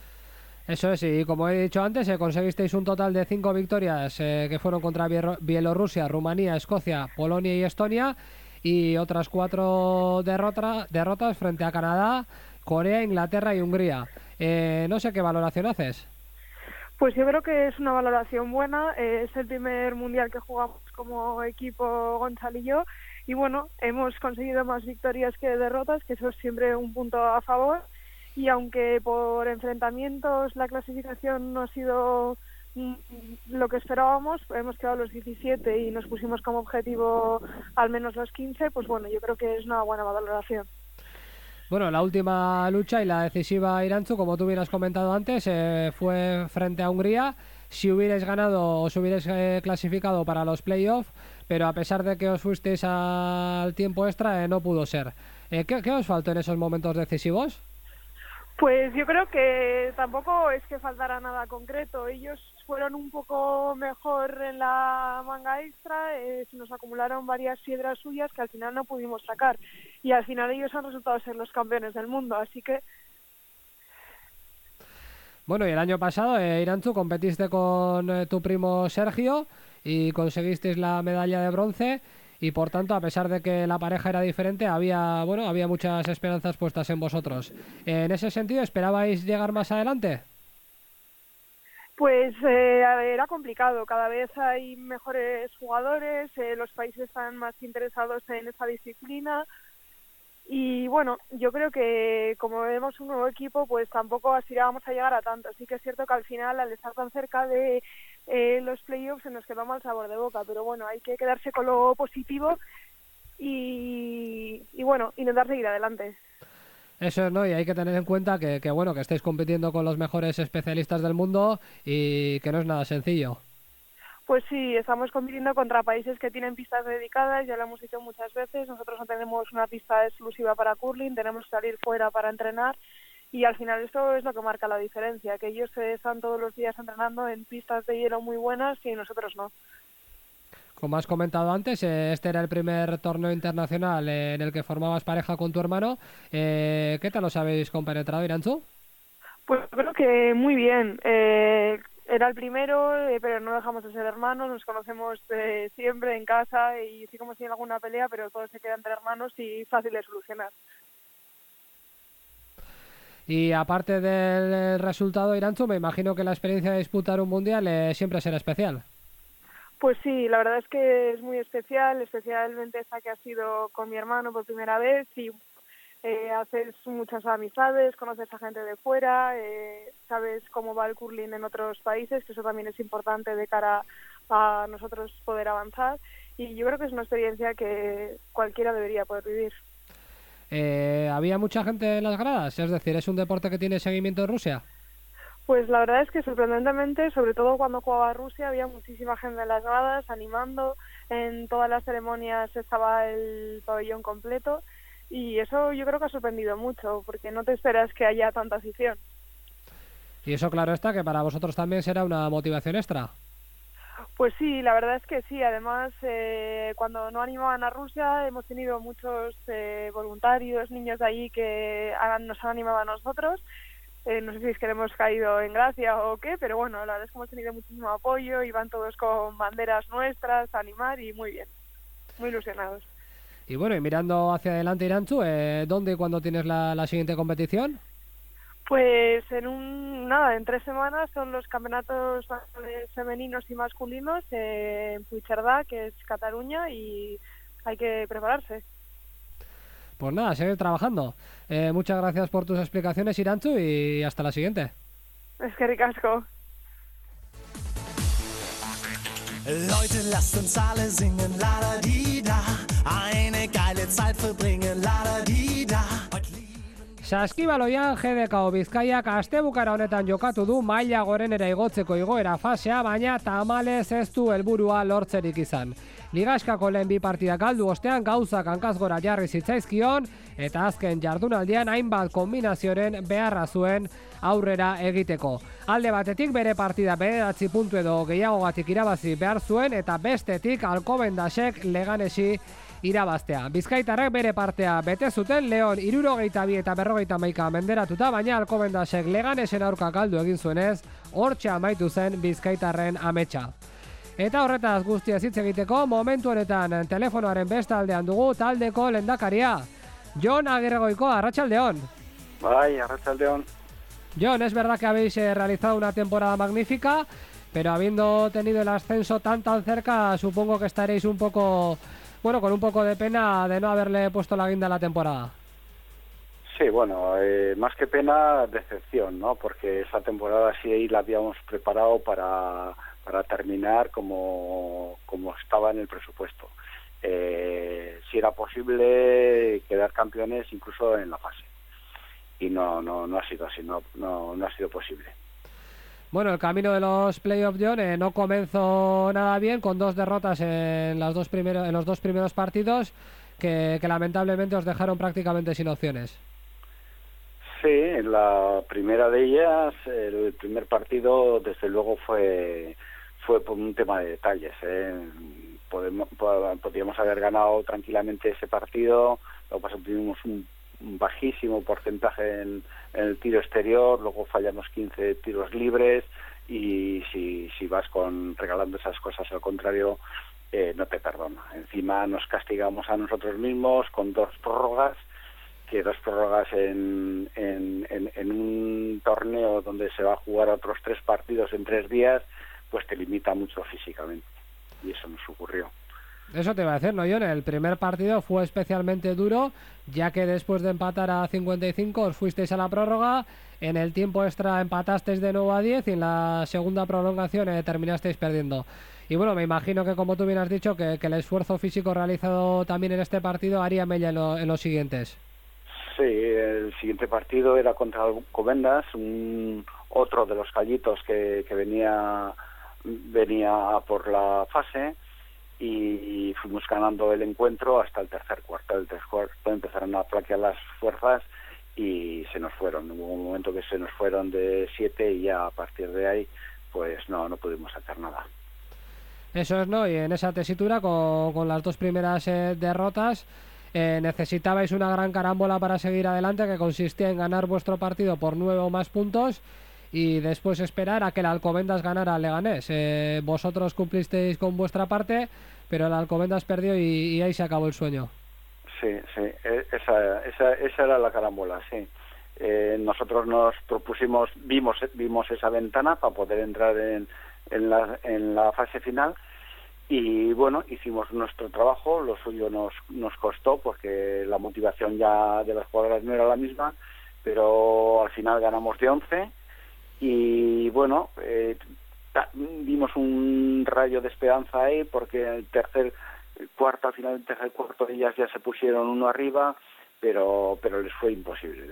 Eso es, y como he dicho antes, conseguisteis un total de 5 victorias que fueron contra Bielorrusia, Rumanía, Escocia, Polonia y Estonia, y otras 4 derrotas frente a Canadá, Corea, Inglaterra y Hungría. No sé qué valoración haces. Pues yo creo que es una valoración buena, es el primer mundial que jugamos como equipo Gonzalo y yo, y bueno, hemos conseguido más victorias que derrotas, que eso es siempre un punto a favor, y aunque por enfrentamientos la clasificación no ha sido lo que esperábamos, hemos quedado los 17 y nos pusimos como objetivo al menos los 15, pues bueno, yo creo que es una buena valoración. Bueno, la última lucha y la decisiva, Irantzu, como tú hubieras comentado antes, fue frente a Hungría. Si hubierais ganado, os hubierais clasificado para los playoffs, pero a pesar de que os fuisteis al tiempo extra, no pudo ser. ¿Qué os faltó en esos momentos decisivos? Pues yo creo que tampoco es que faltara nada concreto. Ellos fueron un poco mejor en la manga extra, se nos acumularon varias piedras suyas que al final no pudimos sacar. Y al final ellos han resultado ser los campeones del mundo, así que... Bueno, y el año pasado, Irantzu, competiste con tu primo Sergio y conseguisteis la medalla de bronce. Y por tanto, a pesar de que la pareja era diferente, había muchas esperanzas puestas en vosotros. En ese sentido, ¿esperabais llegar más adelante? Pues era complicado, cada vez hay mejores jugadores, los países están más interesados en esa disciplina y bueno, yo creo que como vemos un nuevo equipo, pues tampoco aspirábamos a llegar a tanto. Sí que es cierto que al final, al estar tan cerca de los playoffs, se nos quedó mal sabor de boca, pero bueno, hay que quedarse con lo positivo y bueno, intentar seguir adelante. Eso es, ¿no? Y hay que tener en cuenta que bueno, que estáis compitiendo con los mejores especialistas del mundo y que no es nada sencillo. Pues sí, estamos compitiendo contra países que tienen pistas dedicadas, ya lo hemos dicho muchas veces, nosotros no tenemos una pista exclusiva para curling, tenemos que salir fuera para entrenar y al final eso es lo que marca la diferencia, que ellos están todos los días entrenando en pistas de hielo muy buenas y nosotros no. Como has comentado antes, este era el primer torneo internacional en el que formabas pareja con tu hermano. ¿Qué tal os habéis compenetrado, Irantzu? Pues creo que muy bien. Era el primero, pero no dejamos de ser hermanos, nos conocemos siempre en casa y sí como si en alguna pelea, pero todo se queda entre hermanos y fácil de solucionar. Y aparte del resultado, Irantzu, me imagino que la experiencia de disputar un mundial siempre será especial. Pues sí, la verdad es que es muy especial, especialmente esta que ha sido con mi hermano por primera vez y haces muchas amistades, conoces a gente de fuera, sabes cómo va el curling en otros países, que eso también es importante de cara a nosotros poder avanzar y yo creo que es una experiencia que cualquiera debería poder vivir. ¿Había mucha gente en las gradas? Es decir, ¿es un deporte que tiene seguimiento en Rusia? Pues la verdad es que sorprendentemente, sobre todo cuando jugaba Rusia, había muchísima gente en las gradas animando, en todas las ceremonias estaba el pabellón completo y eso yo creo que ha sorprendido mucho porque no te esperas que haya tanta afición. Y eso claro está que para vosotros también será una motivación extra. Pues sí, la verdad es que sí, además cuando no animaban a Rusia hemos tenido muchos voluntarios, niños de allí que nos han animado a nosotros. No sé si es que le hemos caído en gracia o qué, pero bueno, la verdad es que hemos tenido muchísimo apoyo, iban todos con banderas nuestras a animar y muy bien, muy ilusionados. Y bueno, y mirando hacia adelante, Irantzu, ¿dónde y cuándo tienes la siguiente competición? Pues en 3 semanas son los campeonatos femeninos y masculinos en Puigcerdá, que es Cataluña, y hay que prepararse. Pues nada, seguir trabajando. Muchas gracias por tus explicaciones, Irantzu, y hasta la siguiente. Eskerrik asko. Leute, lasst uns alle singen, la da di da. Eine geile Zeit verbringen, la da di da. Saskibaloian GDK Bizkaiak astebukara honetan jokatu du maila gorenera igotzeko igoera fasea, baina tamalez ez du helburua lortzerik izan. Ligaskako lehen bi partidak galdu ostean gauzak hankaz gora jarri zitzaizkion, eta azken jardunaldian hainbat kombinazioren beharra zuen aurrera egiteko. Alde batetik bere partida 9 puntu edo gehiagogatik irabazi behar zuen, eta bestetik Alcobendasek Leganesi irabaztea. Bizkaitarrek bere partea bete zuten, Leon 62 eta 51 menderatuta, baina Alcobendasek Leganesen aurka galdu egin zuenez, hortxe amaitu zen Bizkaitarren ametsa. Eta horretaz guztia hitz egiteko, momentu honetan telefonoaren beste aldean dugu taldeko lehendakaria. Jon Agirregoiko, arratsaldeon. Bai, arratsaldeon. Jon, es verdad que habéis realizado una temporada magnífica, pero habiendo tenido el ascenso tan cerca, supongo que estaréis un poco, bueno, con un poco de pena de no haberle puesto la guinda a la temporada. Sí, bueno, más que pena, decepción, ¿no? Porque esa temporada sí la habíamos preparado para terminar como estaba en el presupuesto. Si era posible quedar campeones incluso en la fase. Y no ha sido así, no ha sido posible. Bueno, el camino de los playoffs, John, no comenzó nada bien, con 2 derrotas en los dos primeros partidos que lamentablemente os dejaron prácticamente sin opciones. Sí, en la primera de ellas, el primer partido, desde luego fue por un tema de detalles. Podríamos haber ganado tranquilamente ese partido, lo que pasa es que tuvimos un bajísimo porcentaje en el tiro exterior, luego fallamos 15 tiros libres y si vas regalando esas cosas al contrario, no te perdona. Encima nos castigamos a nosotros mismos con 2 prórrogas, que 2 prórrogas en un torneo donde se va a jugar otros 3 partidos en 3 días, pues te limita mucho físicamente, y eso nos ocurrió. Eso te iba a decir, ¿no, John? El primer partido fue especialmente duro, ya que después de empatar a 55 os fuisteis a la prórroga, en el tiempo extra empatasteis de nuevo a 10 y en la segunda prolongación terminasteis perdiendo. Y bueno, me imagino que, como tú bien has dicho, que el esfuerzo físico realizado también en este partido haría mella en los siguientes. Sí, el siguiente partido era contra Alcobendas, otro de los gallitos que venía por la fase, y fuimos ganando el encuentro hasta el tercer cuarto. El tercer cuarto empezaron a flaquear las fuerzas y se nos fueron. Hubo un momento que se nos fueron de 7 y ya a partir de ahí pues no pudimos hacer nada. Eso es, ¿no? Y en esa tesitura, con las 2 primeras derrotas, necesitabais una gran carámbola para seguir adelante, que consistía en ganar vuestro partido por 9 o más puntos y después esperar a que el Alcobendas ganara al Leganés. Vosotros cumplisteis con vuestra parte, pero el Alcobendas perdió y ahí se acabó el sueño. Sí, esa era la carámbola, sí. Nosotros nos propusimos, vimos esa ventana para poder entrar en la fase final, y bueno, hicimos nuestro trabajo. Lo suyo nos costó porque la motivación ya de las jugadoras no era la misma, pero al final ganamos de 11 y bueno, vimos un rayo de esperanza ahí, porque al final del tercer cuarto ellas ya se pusieron 1 arriba, pero les fue imposible.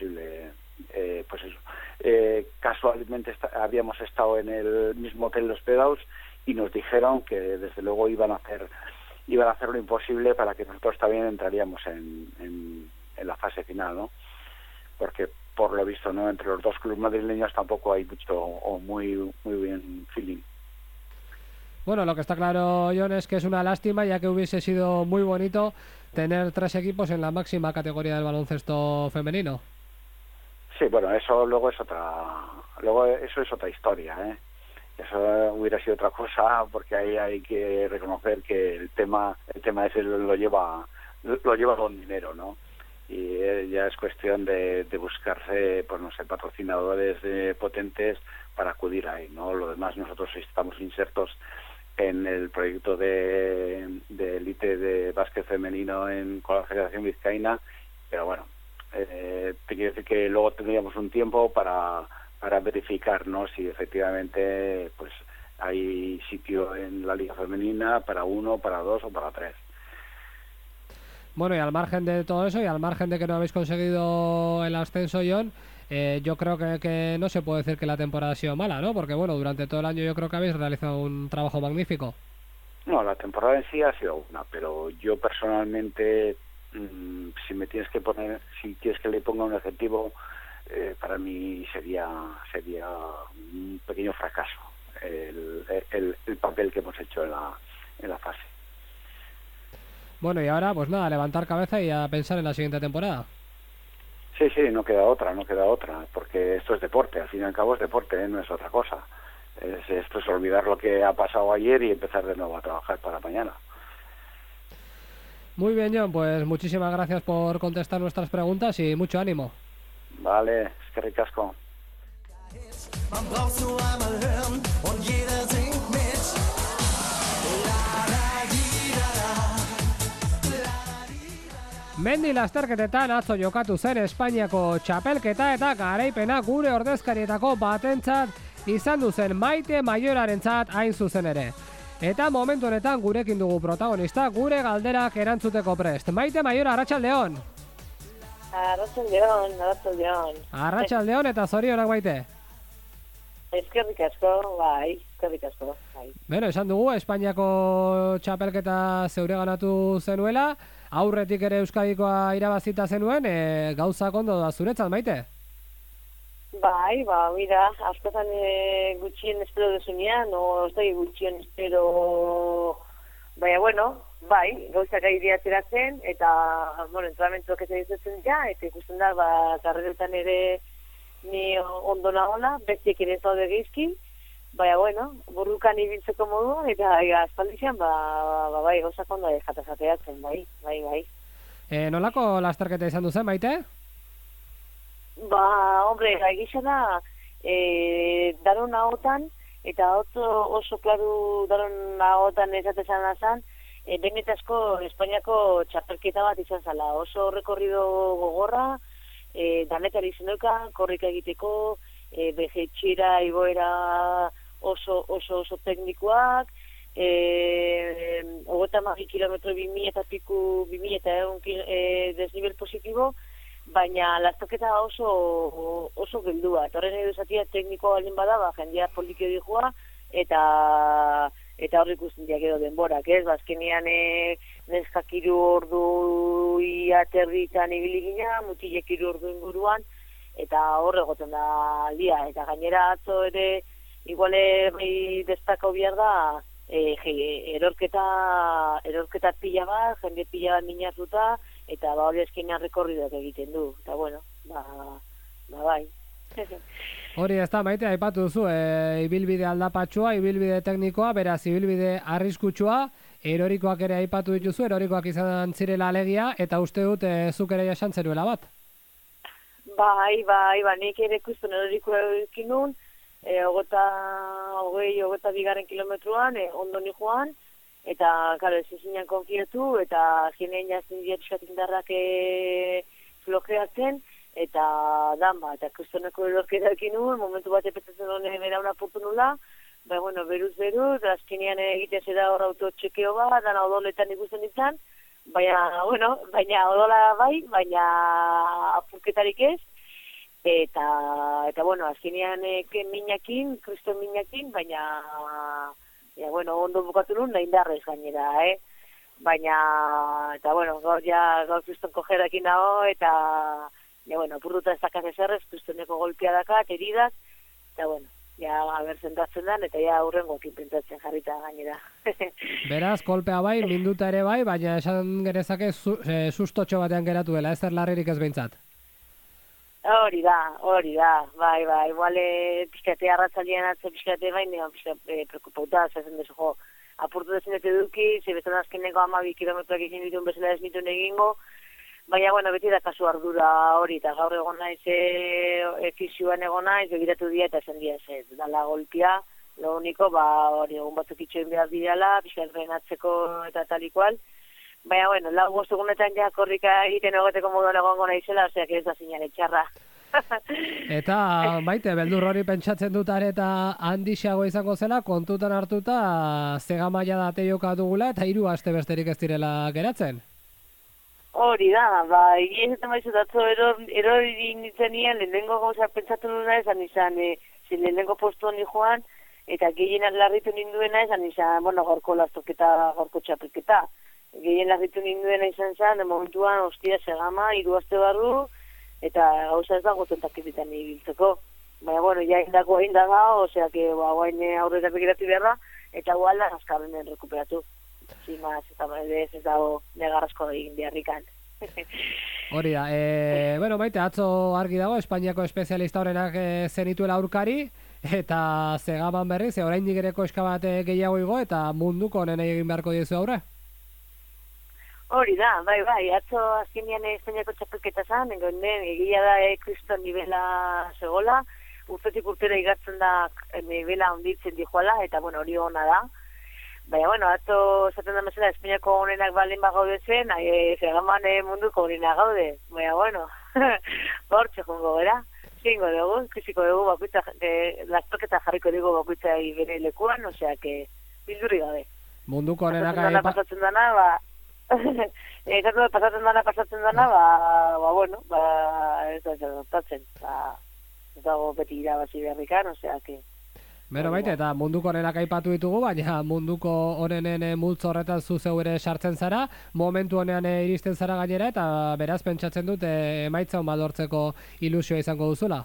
Pues eso. Casualmente habíamos estado en el mismo hotel de hospedados y nos dijeron que desde luego iban a hacer lo imposible para que nosotros también entraríamos en la fase final, ¿no? Porque por lo visto, ¿no?, entre los 2 clubes madrileños tampoco hay mucho o muy bien feeling. Bueno, lo que está claro, John, es que es una lástima, ya que hubiese sido muy bonito tener 3 equipos en la máxima categoría del baloncesto femenino. Sí, bueno, eso es otra historia, ¿eh? Eso hubiera sido otra cosa, porque ahí hay que reconocer que el tema ese lo lleva con dinero, ¿no? Y ya es cuestión de buscarse, pues no sé, patrocinadores potentes para acudir ahí, ¿no? Lo demás, nosotros estamos insertos en el proyecto de élite de básquet femenino con la Federación Vizcaína, pero bueno, te quiero decir que luego tendríamos un tiempo para verificar, ¿no?, si efectivamente pues hay sitio en la Liga Femenina para 1, para 2 o para 3. Bueno, y al margen de todo eso, y al margen de que no habéis conseguido el ascenso, Jon, yo creo que no se puede decir que la temporada ha sido mala, ¿no? Porque, bueno, durante todo el año yo creo que habéis realizado un trabajo magnífico. No, la temporada en sí ha sido una, pero yo personalmente, si quieres que le ponga un adjetivo, para mí sería un pequeño fracaso el papel que hemos hecho en la fase. Bueno, y ahora, pues nada, a levantar cabeza y a pensar en la siguiente temporada. Sí, no queda otra, porque esto es deporte, al fin y al cabo es deporte, no es otra cosa. Esto es olvidar lo que ha pasado ayer y empezar de nuevo a trabajar para mañana. Muy bien, Jon, pues muchísimas gracias por contestar nuestras preguntas y mucho ánimo. Vale, eskerrik asko. Man braucht's nur einmal hören und jeder singt mit. Mendi lasterketetan atzo jokatu zen Espainiako txapelketa eta garaipena gure ordezkarietako batentzat izan duzen Maite Mayorarentzat hain zuzen ere. Eta momentu honetan gurekin dugu protagonista gure galderak erantzuteko prest. Maite Mayora, arratsaldeon. Arratsaldeon. Arratsaldeon eta zorionak, Maite. Eskerrik asko, bai. Beno, esan dugu, Espainiako txapelketa zeure ganatu zenuela, aurretik ere Euskadikoa irabazita zenuen, gauzak ondo da zuretzat, Maite? Bai, mira, askotan gutxien espero desunean, ez da gutxien espero, baina, bueno, bai, gauzak ari ateratzen, eta, bueno, entrenamentuak ez dizutzen ja, eta ikusten da, karreretan ere ni ondo nagola, bestiek ere zaude geizki, baina, bueno, burrukan ibiltzeko modu, eta aspaldizian, bai, gauzak ondo jatazateatzen, bai. Nolako lasterketa izan duzen, Maite? Hombre, egisa da, daron ahotan, eta oso klaru daron ahotan esatezan azan, benetazko Espainiako txapelketa bat izan zala. Oso rekorrido gogorra, danetari izendoka, korrika egiteko, bejetxera, igoera oso teknikoak, 30 kilometro 2000 eta piku, 2000 eta desnivel positibo, baina lasterketa oso geldua. Eta horren edo zatia teknikoa baldin bada, jendea polikio dijoa, eta hor ikusten diak edo denborak, ez? Azkenean neskak 3 ordu aterritan ibili gina, mutilek 3 ordu inguruan, eta hor egoten da aldia. Eta gainera atzo ere, iguale destakau behar da, erorketa pila bat, jende pila bat minatuta, eta hori eskenean rekorridoak egiten du. Eta bueno, bai. Hori ez da, Maite, aipatu duzu, ibilbide aldapatxua, ibilbide teknikoa, beraz, ibilbide arriskutsua, erorikoak ere aipatu dituzu, erorikoak izan zirela alegia, eta uste dut zuk ere jasan zeruela bat. Bai, nik ere ikusten erorikoa eukin nun, 22 kilometroan, ondo ni joan, eta, karo, ez zinean konfiatu, eta jenean jazten diatxatindarrak flojeatzen, eta eta kustoneko erorketakin nuen, momentu bat epetetzen honen berauna apurtu nula, bueno, beruz, azkenean egite zera hor autotxekeo bat, dana odoletan ikusten ditzen, baina odola bai, baina apurketarik ez, eta bueno, azkenean minakin, kriston minakin, baina, ondo bukatu nuen, nahi indarrez gainera, baina, eta bueno, gaur kriston kojerakin nago, eta, apurtuta ez dakaz ezerrez, kristoneko golpea dakat, heridak, eta bueno, abertzendatzen den, eta aurrengoekin pentsatzen jarrita gainera. Beraz, kolpea bai, minduta ere bai, baina esan gerezake sustotxo batean geratu dela, ez larririk ez behintzat. Hori da, bai, iguale pixkate arratzaldean atze pixkate bai, nean prekupauta, zazen dezu, apurtu dezen eduki, zebetan azkeneko 12 kilometroak egin dituen bezala ez nituen egingo, baina, beti da kasu ardura hori, eta gaur egon naiz, fizioan egon naiz, begiratu dia eta esan dia ez, dala golpia, Lo único, hori egun batzuk itxoin behar dirala, pixka entrenatzeko eta tal ikual. Baina, bueno, lau bostugunetan ja korrika egiten egoteko moduan egongo naizela, oseak ez da zinare txarra. Eta, Maite, beldur hori pentsatzen dut eta handixago izango zela, kontutan hartuta Zegamaia da teioka dugula eta 3 aste besterik ez direla geratzen. Hori da, egin maizut atzo erori nintzen nian, lehenengo gauza pentsatu nuna izan, lehenengo postu honi joan, eta gehienak larritu ninduena izan, bueno, gorko lastoketa, gorko txapelketa. Gehien larritu ninduena izan zen, de momentuan, ostia, Zegama, 3 aste barru, eta gauza ez dago tentaketetan ibiltzeko. Baina, bueno, ja indako egin daga, osea, que guain aurrera begiratu beharra, eta gualda azkarren rekuperatu. Zimaz, eta ez dago negarrazko egin beharrikan. Hori da, bueno, Maite, atzo argi dago, Espainiako espezialista horrenak zenituela aurkari, eta Zegaman berriz, oraindik gereko eskabat gehiago igo, eta munduko honen egin beharko diezu aurre? Hori da, bai, atzo azkenean Espainiako txapelketa zan, egia da kriston nivela zegola, urtetik urtera igartzen da nivela onditzen dijoala, eta bueno, hori ona da. Baina, bueno, atzo zaten da mesela Espainiako honenak baldin bagaude zen, Zegaman munduko honenak gaude. Baina, bueno, hortxe jongo gara. Zingo dugu, ikusiko dugu bakuitza, lastoketa jarriko dugu bakuitza bere lekuan, osea, que bildurri gabe. Munduko honenak pasatzen dana, pasatzen dana, bueno, ez da zertatzen, ez dago beti irabazi beharrikan, osea, que... Bero Maite, eta munduko honenak aipatu ditugu, baina munduko honenen multzo horretan zu zeu ere sartzen zara, momentu honean iristen zara gainera, eta beraz pentsatzen dut emaitza hon badortzeko ilusioa izango duzula?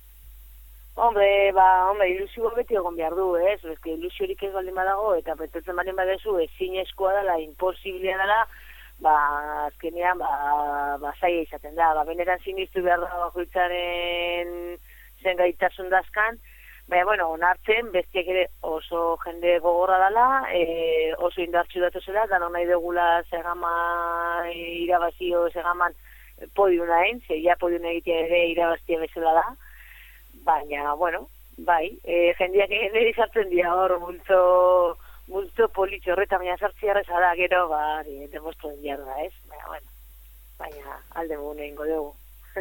Hombre, ilusio beti egon behar du, ez? Eske ilusiorik ez baldin badago, eta pentsatzen baldin badezu, ezinezkoa dela, imposiblea dela, azkenean, zaila izaten da. Benetan sinistu behar da bakoitzaren zen gaitasun dazkan, baina, bueno, onartzen, bestiak ere oso jende gogorra dela, oso indartxu datu zela, dano nahi dugula Zegama irabazio Zegaman podiuna egin, ja podiuna egitea ere irabaztia bezala da, baina, bueno, bai, jendeak nire sartzen dira hor, multzo politxo horreta, baina sartziarra zara gero, demostro den jarra, ez? Baina, bueno, baina alde mugun egingo dugu.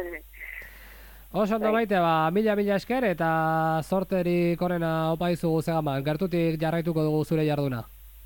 Oso ondo Maite, mila esker eta sorterik onena opa izugu Zegaman, gertutik jarraituko dugu zure jarduna.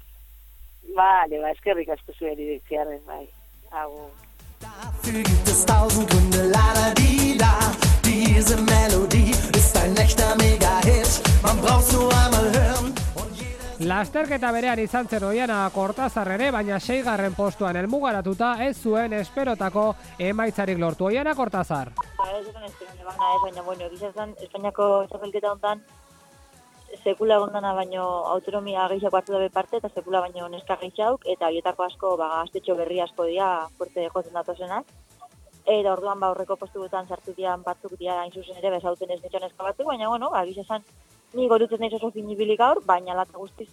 Vale, eskerrik asko zure ditziarren, bai. Agur. Dafür gibt es 1000 Gründe, la-da-di-da. Diese Melodie ist ein echter Mega-Hit. Man braucht's nur einmal hören. Lasterketa berean izan zen Oiana Kortazar ere, baina 6. postuan helmugaratuta ez zuen esperotako emaitzarik lortu. Oiana Kortazar. Ez baina, bueno, egizazan Espainiako txapelketa hontan sekula gondana baino autonomia gehiago hartu dabe parte, eta sekula baino neska gehiago, eta horietako asko gaztetxo berri asko dira fuerte jotzen datozenak. Eta orduan aurreko postuetan sartu dian batzuk dira hain zuzen ere bezauten ez nitxan eska batzuk, baina, bueno, egizazan ni gorutzen naiz oso finibilik gaur, baina lata guztiz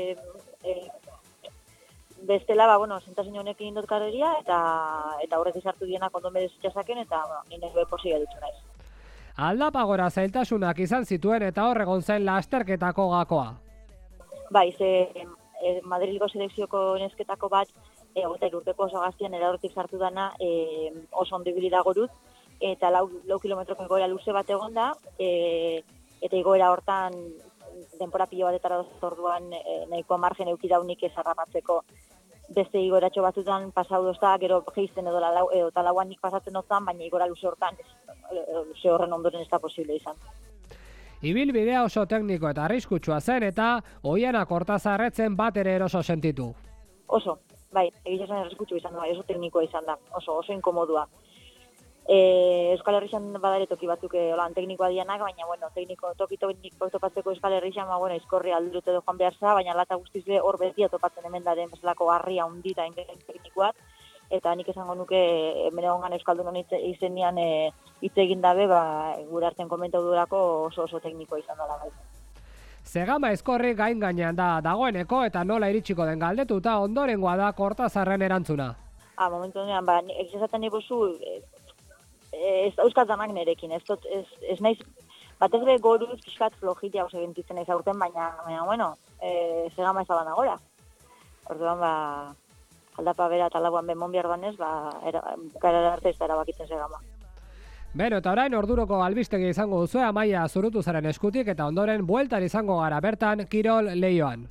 bestela, sentasin honekin indot karreria, eta horrek izartu dienak ondo medezitzazaken, eta nire posible dutzu naiz. Aldapagora zailtasunak izan zituen eta horregon zen lasterketako gakoa. Bai, Madrilgo selekzioko nesketako bat, eta urteko oso gaztian erarrotik sartu dana oso ondibili da gorut, eta 4 kilometroko egoera luze bat egon da, eta igoera hortan denpora pilo batetara orduan nahikoa margen eukidaunik ez harrapatzeko beste igoeratxo batzutan pasau dozta, gero geizten edo talauan nik pasatzen doztan, baina igora luze hortan luze horren ondoren ez da posible izan. Ibilbidea oso tekniko eta arriskutsua zen eta Oiana Kortazarretzen bat ere eroso sentitu. Oso, bai, egizan arriskutsu izan da, oso teknikoa izan da, oso inkomodua. Euskal Herrixan badare toki batzuk holan teknikoa dianak, baina, bueno, toki topatzeko Euskal Herrixan, izkorri aldurut edo joan behar za, baina lata guztiz hor betia topatzen hemen daren bezalako harria hundita ingeren teknikoak, eta nik esango nuke hemen egongan Euskaldun izenean hitz egin dabe, gure artean komentau durako oso teknikoa izan dela bai. Zegama eskorri gainean dagoeneko eta nola iritsiko den galdetuta ondorengoa da Kortazarren erantzuna. Momentu honean, egizaten ibuzu, ez euskal danak nerekin, ez naiz Batez ere goruz pixkat flojitia oso gentitzen ez aurten, baina bueno, segama ez aban agora. Orduan, aldapa bera eta lauan benmon behar banez, bukaera arte ez da erabakitzen segama. Beno, eta orain orduroko albistegi izango duzu Amaia Zurutuzaren eskutik eta ondoren bueltan izango gara bertan Kirol Leioan.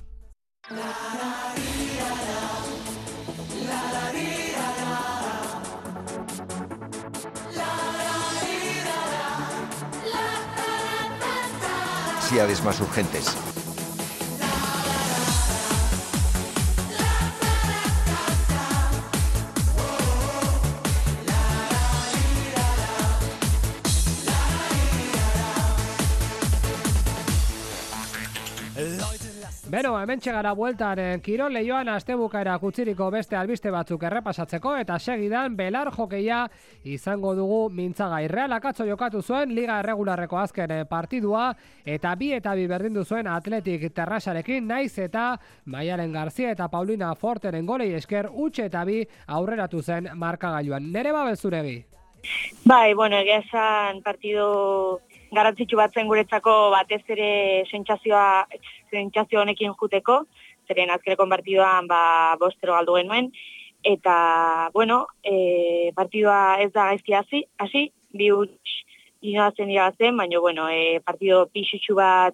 Necesidades más urgentes. Beno, hementxe gara bueltan Kirol Leioan astebukaera kutziriko beste albiste batzuk errepasatzeko eta segidan belar jokeia izango dugu mintzagai. Realak atzo jokatu zuen Liga Erregularreko azken partidua eta 2-2 berdindu zuen Athletic Terrasarekin, naiz eta Maialen Garzia eta Paulina Forteren golei esker 1-2 aurreratu zen markagailuan. Nere Babelzuregi? Bai, bueno, egia esan partido garantzitsu bat zen guretzako batez ere sentsazio honekin juteko, zeren azkeneko partidoan 5-0 galdu genuen, eta, bueno, partidua ez da gaizki hasi, 2 huts inoazen irabazen, baina, bueno, partido pixutxu bat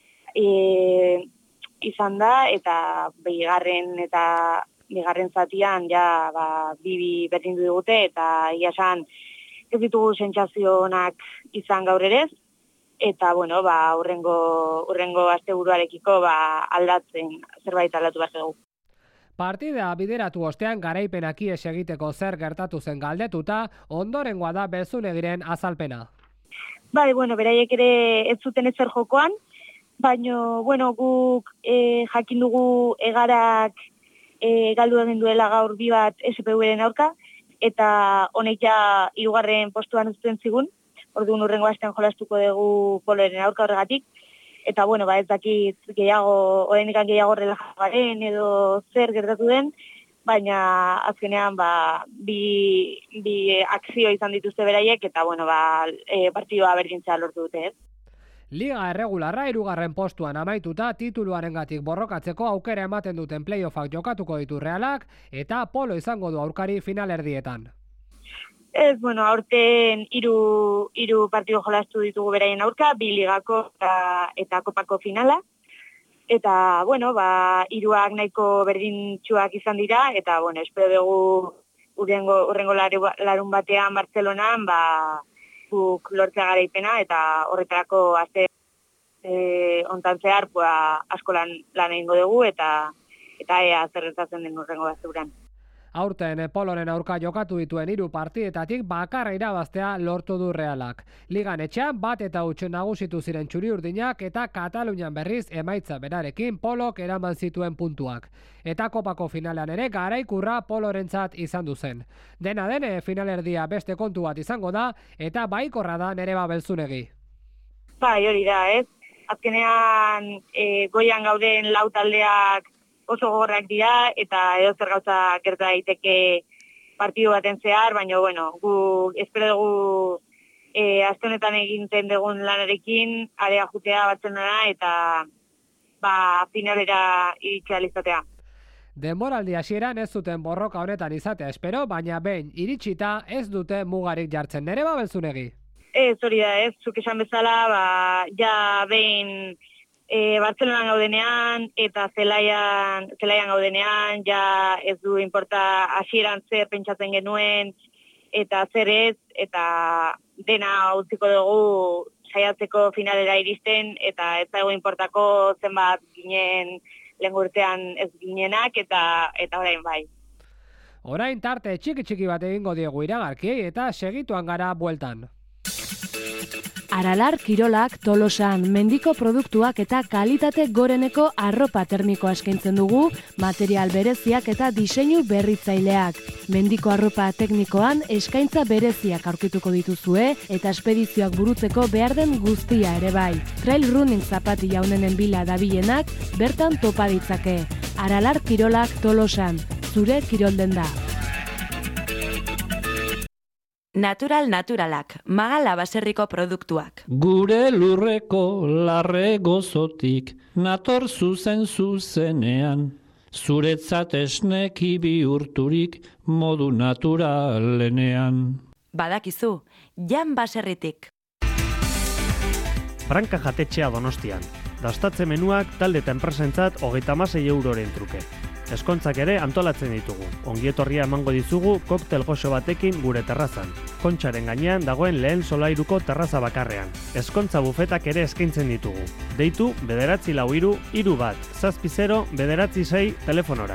izan da, eta bigarren zatian ja 2 berdindu digute, eta ia esan ez ditugu sentsazionak izan gaur ere, eta, bueno, urrengo asteburuarekiko zerbait aldatu behar dugu. Partida bideratu ostean garaipenak ihes egiteko zer gertatu zen galdetuta, ondorengoa da Belzunegiren azalpena. Bai, bueno, beraiek ere ez zuten ezer jokoan, baina, bueno, guk jakin dugu egarak galdu egin duela gaur 2 bat SPV-ren aurka, eta honek ja 3. postuan uzten zigun, orduan urrengo astean jolastuko dugu Poloren aurka horregatik, eta bueno, ez dakit oraindik gehiago relajagaren edo zer gertatu den, baina azkenean bi akzio izan dituzte beraiek, eta bueno, partidua berdintzea lortu dute, Liga Erregularra 3. postuan amaituta tituluarengatik borrokatzeko aukera ematen duten playoffak jokatuko ditu Realak eta Polo izango du aurkari finalerdietan. Ez, bueno, aurten 3 partido jolastu ditugu beraien aurka, 2 ligako eta kopako finala. Eta, bueno, 3ak nahiko berdintsuak izan dira, eta, bueno, espero dugu urrengo larun batean Bartzelonan, guk lortzea garaipena, eta horretarako aste ontan zehar asko lan egingo dugu, eta ea zer gertatzen den urrengo asteburuan. Aurten Poloren aurka jokatu dituen 3 partidetatik bakarra irabaztea lortu du Realak. Ligan etxean 1-0 nagusitu ziren txuri-urdinak eta Katalunian berriz emaitza berarekin Polok eraman zituen puntuak. Eta kopako finalean ere garaikurra Polorentzat izan du zen. Dena dene finalerdia beste kontu bat izango da eta baikorra da Nere Babelzunegi. Bai, hori da, ez? Azkenean goian gauden 4 taldeak oso gogorrak dira, eta edozer gauza gerta daiteke partidu baten zehar, baina, bueno, gu espero dugu aste honetan egintzen dugun lanarekin, area jutea Bartzelonara, eta finalera iritsi ahal izatea. Denboraldi hasieran ez zuten borroka honetan izatea espero, baina behin iritsita ez dute mugarik jartzen. Nere Babelzunegi? Ez, hori da, ez, zuk esan bezala, ja behin Bartzelonan gaudenean eta zelaian gaudenean, ja ez du importa hasieran zer pentsatzen genuen eta zer ez, eta dena utziko dugu saiatzeko finalera iristen, eta ez dago importako zenbat ginen lehen urtean ez ginenak, eta orain bai. Orain tarte txiki bat egingo diegu iragarkiei eta segituan gara bueltan. Aralar Kirolak Tolosan mendiko produktuak eta kalitate goreneko arropa termikoa eskaintzen dugu, material bereziak eta diseinu berritzaileak. Mendiko arropa teknikoan eskaintza bereziak aurkituko dituzue eta espedizioak burutzeko behar den guztia ere bai. Trail running zapatilla honenen bila dabilenak bertan topa ditzake. Aralar Kirolak Tolosan, zure kirol denda. Naturalak, Magala baserriko produktuak. Gure lurreko larre gozotik, nator zuzenean, zuretzat esneki bihurturik modu naturalenean. Badakizu, Jan baserritik. Branka jatetxea Donostian. Dastatze menuak talde eta enpresentzat 36 euroren truke. Eskontzak ere antolatzen ditugu. Ongietorria emango dizugu koktel goxo batekin gure terrazan. Kontxaren gainean dagoen lehen solairuko terraza bakarrean. Eskontza bufetak ere eskaintzen ditugu. Deitu 943-31-706 telefonora.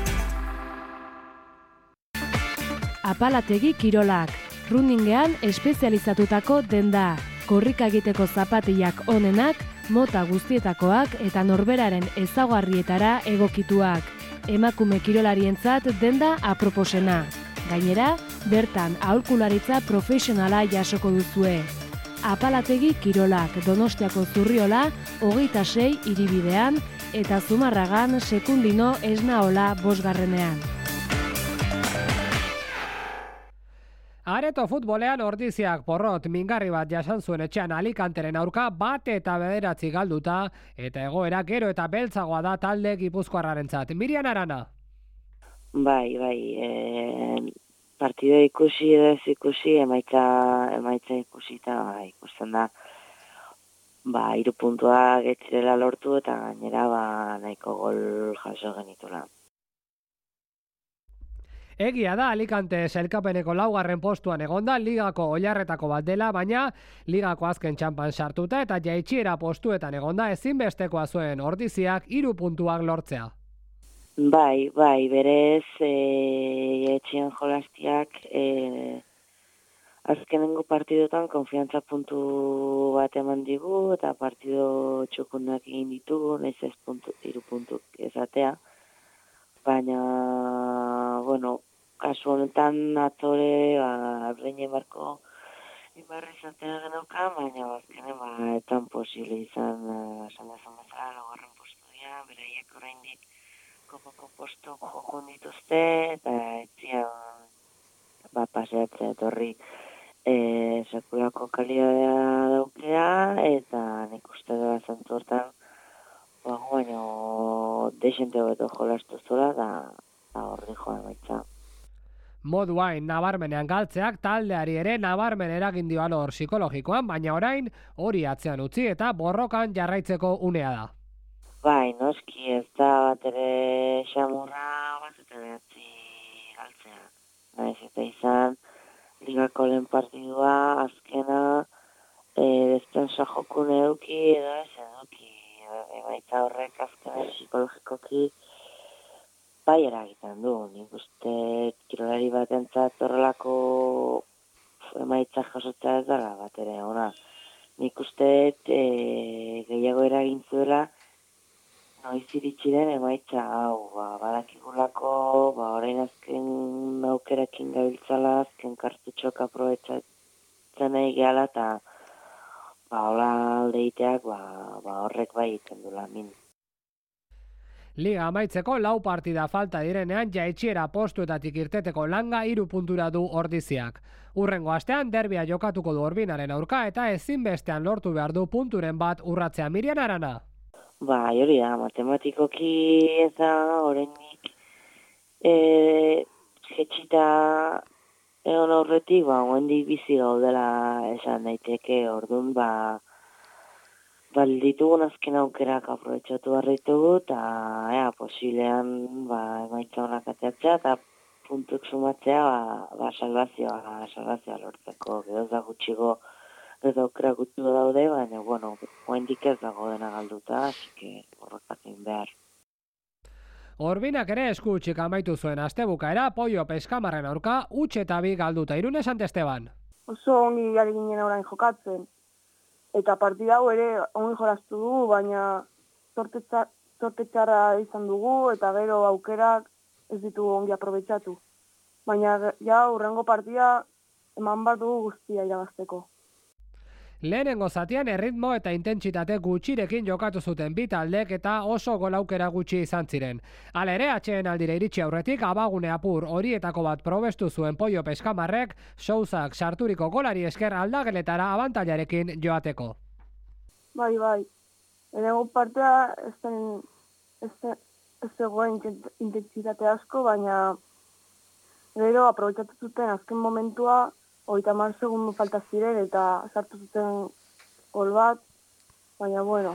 Apalategi Kirolak. Runningean espezializatutako denda. Korrika egiteko zapatiak onenak, mota guztietakoak eta norberaren ezaugarrietara egokituak. Emakume kirolarientzat denda aproposena. Gainera, bertan aholkularitza profesionala jasoko duzue. Apalategi Kirolak Donostiako Zurriola 26 hiribidean eta Zumarragan Sekundino Esnaola 5. Areto futbolean Ordiziak porrot mingarri bat jasan zuen etxean Alicanteren aurka 1-9 galduta eta egoera gero eta beltzagoa da talde gipuzkoarrarentzat. Mirian Arana. Bai, partida ikusi edo ez ikusi, emaitza ikusi eta ikusten da 3 puntuak ez zirela lortu eta gainera nahiko gol jaso genitula. Egia da, Alicante sailkapeneko 4. postuan egonda, ligako oilarretako bat dela, baina ligako azken txanpan sartuta eta jaitsiera postuetan egonda ezinbestekoa zuen Ordiziak 3 puntuak lortzea. Bai, berez etxean jolastiak azkenengo partidotan konfiantza puntu bat eman digu eta partido txukunak egin ditugu, nahiz ez 3 puntuk ezatea. Baina, kasu honetan atore, Breñe Marko ibarri izatea genauka, baina azkenen etan posible izan bezala 4. postudia, beraiek oraindik kopoko postu jokun dituzte, eta etzian paseatzea etorri sekulako kalidadea daukea, eta nik uste dela zentzu hortan, baino desente hobeto jolastu zula, da horri joan baitza. Moduain nabarmenean galtzeak taldeari ere nabarmen eragin dio alor psikologikoan, baina orain hori atzean utzi eta borrokan jarraitzeko unea da. Bai, noski ez da bat ere xamurra bat eta behatzi galtzea. Naiz eta izan ligako lehen partidua, azkena, despensa jokun eduki edo ez eduki. Baita horrek azkena psikologikoki bai eragiten du. Nik uste kirolari batentzat horrelako emaitza jasotzea ez dara bat ere ona. Nik uste gehiago eragin zuela noiz iritsi den emaitza hau, badakigulako, orain azken aukerakin gabiltzala, azken kartutxok aprobetsatzen nahi gehala, eta hola aldeiteak horrek bai iten du lamin. Liga amaitzeko 4 partida falta direnean jaitsiera postuetatik irteteko langa 3 puntura du Ordiziak. Urrengo astean derbia jokatuko du Orbinaren aurka eta ezinbestean lortu behar du punturen bat urratzea. Mirian Arana. Bai, hori da, matematikoki ez da, oraindik jetxita egon aurretik, hoendik bizi gaudela esan daiteke, orduan, ditugun azken aukerak aprobetxatu barritugu, eta posiblean emaitza honak ateatzea, eta puntuk sumatzea, salvazioa lortzeko, geroz da gutxigo, ez aukera gutxigo daude, baina, hoendik ez dago dena galduta, asike borrokatzen behar. Orbinak ere eskutsik amaitu zuen astebukaera, Poio Peskamarren aurka, 2-2 galduta. Irune Sant Esteban. Oso ongi ari ginen orain jokatzen. Eta partida hau ere ongi jolastu du, baina sortetxarra izan dugu, eta gero aukerak ez ditugu ongi aprobetxatu. Baina ja urrengo partida eman bat dugu guztia irabazteko. Lehenengo zatian erritmo eta intentsitate gutxirekin jokatu zuten bi taldek eta oso gol aukera gutxi izan ziren. Hala ere, atsedenaldira iritsi aurretik abagune apur horietako bat probestu zuen Poio Peskamarrek, Souzak sarturiko golari esker aldageletara abantailarekin joateko. Bai. Lehenengo partea ez zegoen intentsitate asko, baina gero aprobetxatu zuten azken momentua, 30 segundu falta ziren eta sartu zuten gol bat, baina bueno,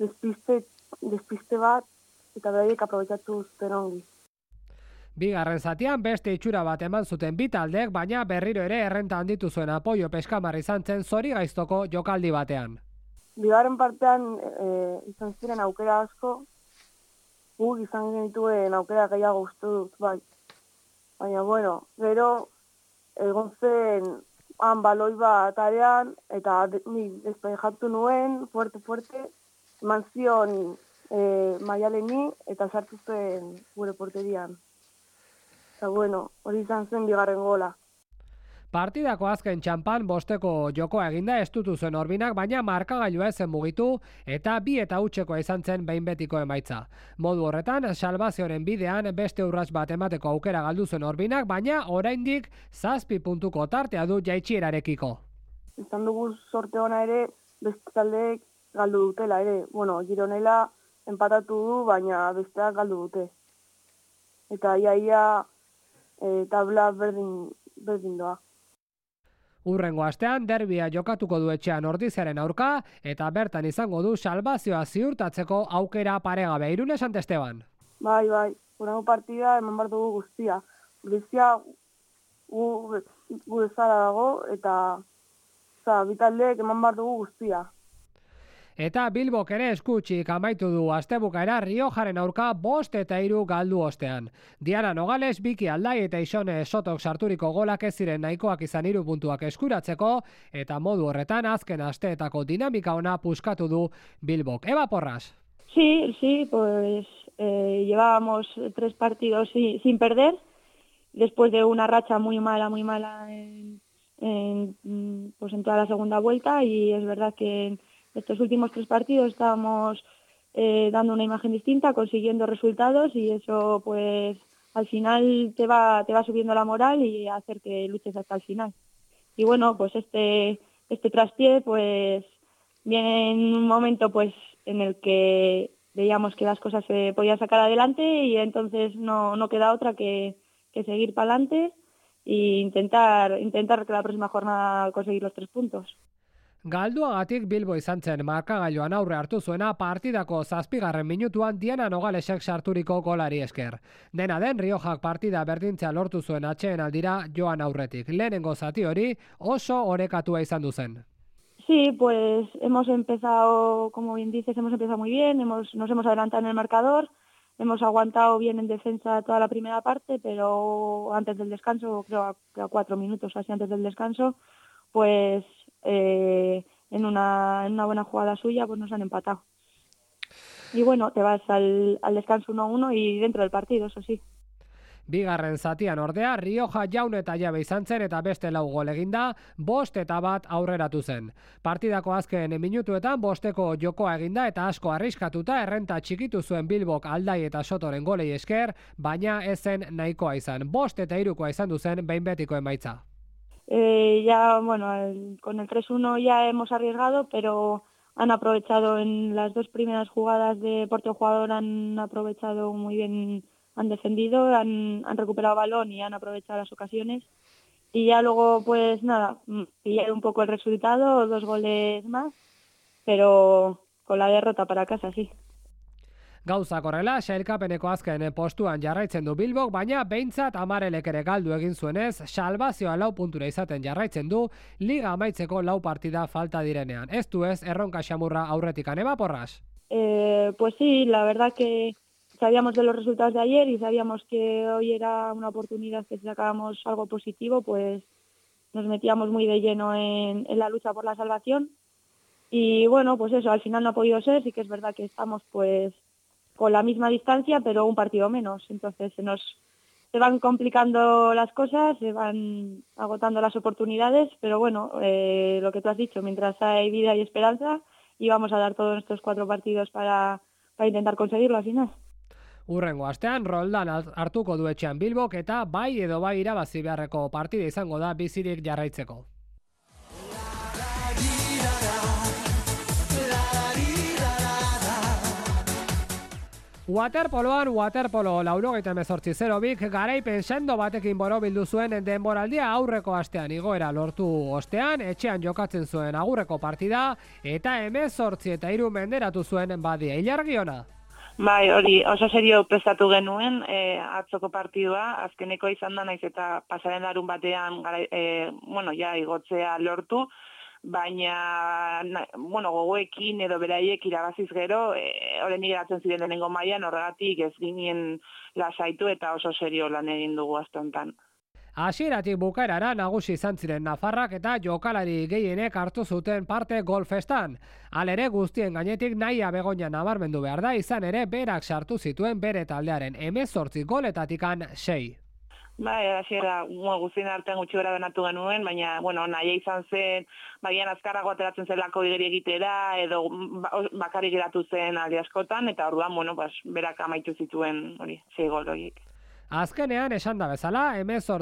despiste bat eta beraiek aprobetxatu zuten ongi. Bigarren zatian beste itxura bat eman zuten bi taldek, baina berriro ere errenta handitu zuen Poio Peskamarra izan zen Zorigaiztoko jokaldi batean. Bigarren partean izan ziren aukera asko, guk izan genituen aukera gehiago uste dut, bai. Baina, bueno, gero egon zen baloi bat arean, eta ni despejatu nuen, fuerte, eman zion Maialeni, eta sartu zen gure porterian. Eta, bueno, hori izan zen bigarren gola. Partidako azken txanpan bosteko jokoa eginda estutu zuen Orbinak, baina markagailua ezen mugitu eta 2-0 izan zen behin betiko emaitza. Modu horretan, salbazioaren bidean beste urrats bat emateko aukera galdu zuen Orbinak, baina oraindik 7 puntuko tartea du jaitsierarekiko. Izan dugu sorte ona ere, beste taldeek galdu dutela ere. Bueno, Gironela empatatu du, baina besteak galdu dute. Eta iaia tabla berdin doa. Hurrengo astean derbia jokatuko du etxean Ordiziaren aurka eta bertan izango du salbazioa ziurtatzeko aukera paregabe. Irune Sant Esteban. Bai, hurrengo partida eman behar dugu guztia. Ordizia gu bezala dago eta bitaldeek eman behar dugu guztia. Eta Bilbok ere eskutxik amaitu du astebukaera Riojaren aurka 5-3 galdu ostean. Diana Nogales, Biki Aldai eta Isone Sotok sarturiko golak ez ziren nahikoak izan 3 puntuak eskuratzeko, eta modu horretan azken asteetako dinamika ona puskatu du Bilbok. Eba Porras. Sí, pues llevábamos 3 partidos sin perder, después de una racha muy mala en toda la segunda vuelta, y es verdad que estos últimos 3 partidos estábamos dando una imagen distinta, consiguiendo resultados, y eso pues al final te va subiendo la moral y hacer que luches hasta el final. Y bueno, pues este traspié pues viene en un momento pues en el que veíamos que las cosas se podían sacar adelante, y entonces no queda otra que seguir para adelante e intentar que la próxima jornada conseguir los 3 puntos. Galduagatik Bilbo izan zen markagailuan aurre hartu zuena partidako 7. minutuan Diana Nogalesek sarturiko golari esker. Dena den, Riojak partida berdintzea lortu zuen atsedenaldira joan aurretik. Lehenengo zati hori oso orekatua izan du zen. Sí, pues hemos empezado, como bien dices, muy bien, nos hemos adelantado en el marcador, hemos aguantado bien en defensa toda la primera parte, pero antes del descanso, creo a 4 minutos así antes del descanso, pues en una buena jugada suya pues nos han empatado. Y bueno, te vas al descanso 1-1 y dentro del partido, eso sí. Bigarren zatian ordea, Rioja jaun eta jabe izan zen eta beste 4 gol eginda, 5-1 aurreratu zen. Partidako azken minutuetan 5-ko jokoa eginda eta asko arriskatuta errenta txikitu zuen Bilbok Aldai eta Sotoren golei esker, baina ez zen nahikoa izan. 5-3 izan du zen behin betiko emaitza. Ya, bueno, con el 3-1 ya hemos arriesgado, pero han aprovechado en las 2 primeras jugadas de portero-jugador, han aprovechado muy bien, han defendido, han recuperado balón y han aprovechado las ocasiones. Y ya luego, pues nada, pillar un poco el resultado, 2 goles más, pero con la derrota para casa, sí. Gauzak horrela, sailkapeneko azken postuan jarraitzen du Bilbok, baina behintzat Amarelek ere galdu egin zuenez, salbazioa 4 puntura izaten jarraitzen du, liga amaitzeko 4 partida falta direnean. Ez du ez, erronka xamurra aurretikan. Eba Porras? Pues sí, la verdad que sabíamos de los resultados de ayer y sabíamos que hoy era una oportunidad que si sacábamos algo positivo, pues nos metíamos muy de lleno en la lucha por la salvación. Y bueno, pues eso, al final no ha podido ser, sí que es verdad que estamos pues con la misma distancia, pero un partido menos. Entonces se se van complicando las cosas, se van agotando las oportunidades, pero bueno, lo que tú has dicho, mientras hay vida y esperanza, y vamos a dar todos estos 4 partidos para intentar conseguirlo al final. Urrengo astean Roldan hartuko du etxean Bilbok eta bai edo bai irabazi beharreko partida izango da bizirik jarraitzeko. Waterpoloan Waterpolo 98-0-bik garaipen sendo batekin borobildu zuen denboraldia aurreko astean igoera lortu ostean, etxean jokatzen zuen agurreko partida eta 18-3 menderatu zuen badia. Ilargiona? Bai, hori, oso serio prestatu genuen atzoko partidua, azkeneko izan da naiz eta pasaren larun batean ja igotzea lortu, baina gogoekin edo beraiek irabaziz gero, horrenik geratzen ziren lehenengo mailan, horregatik ez ginen lasaitu eta oso serio lan egin dugu aste honetan. Hasieratik bukaerara nagusi izan ziren nafarrak eta jokalari gehienek hartu zuten parte golfestan. Halere guztien gainetik Naia Begoña nabarmendu behar da, izan ere berak sartu zituen bere taldearen 18 goletatikan 6. Bai, hasiera guztien artean gutxi gara benatu genuen, baina, naia izan zen, bagian azkarrago ateratzen zelako igeri egitera, edo bakarrik geratu zen aldi askotan, eta orduan, berak amaitu zituen, 6 gol horiek. Azkenean esan da bezala,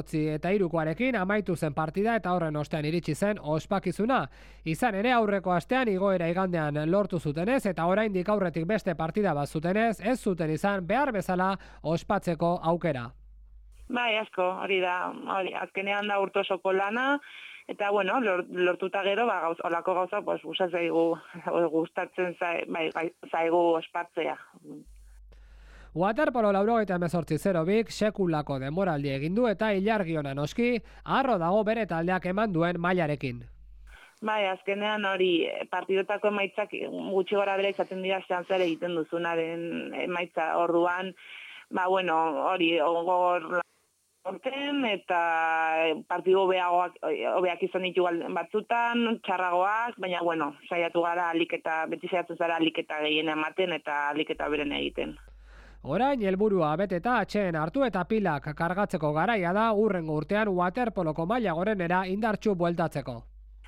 18-3 amaitu zen partida eta horren ostean iritsi zen ospakizuna. Izan ere aurreko astean igoera igandean lortu zutenez eta oraindik aurretik beste partida bat zutenez, ez zuten izan behar bezala ospatzeko aukera. Bai, asko, hori da, azkenean da urte osoko lana, eta lortuta gero, olako gauza, gustatzen zaigu ospatzea. Waterpolo 98-0-bik sekulako denboraldi egin du eta Ilargiona noski, harro dago bere taldeak eman duen mailarekin. Bai, azkenean hori partidotako emaitzak gutxi gora bera izaten dira zer egiten duzunaren emaitza orduan, hori gogor orten eta partidu hobeak izan ditu batzutan, txarragoak, baina saiatu gara beti saiatzen zara aliketa gehien ematen eta aliketa beren egiten. Orain helburua beteta atxeen hartu eta pilak kargatzeko garaia da urrengo urtean waterpoloko maila gorenera indartsu bueltatzeko.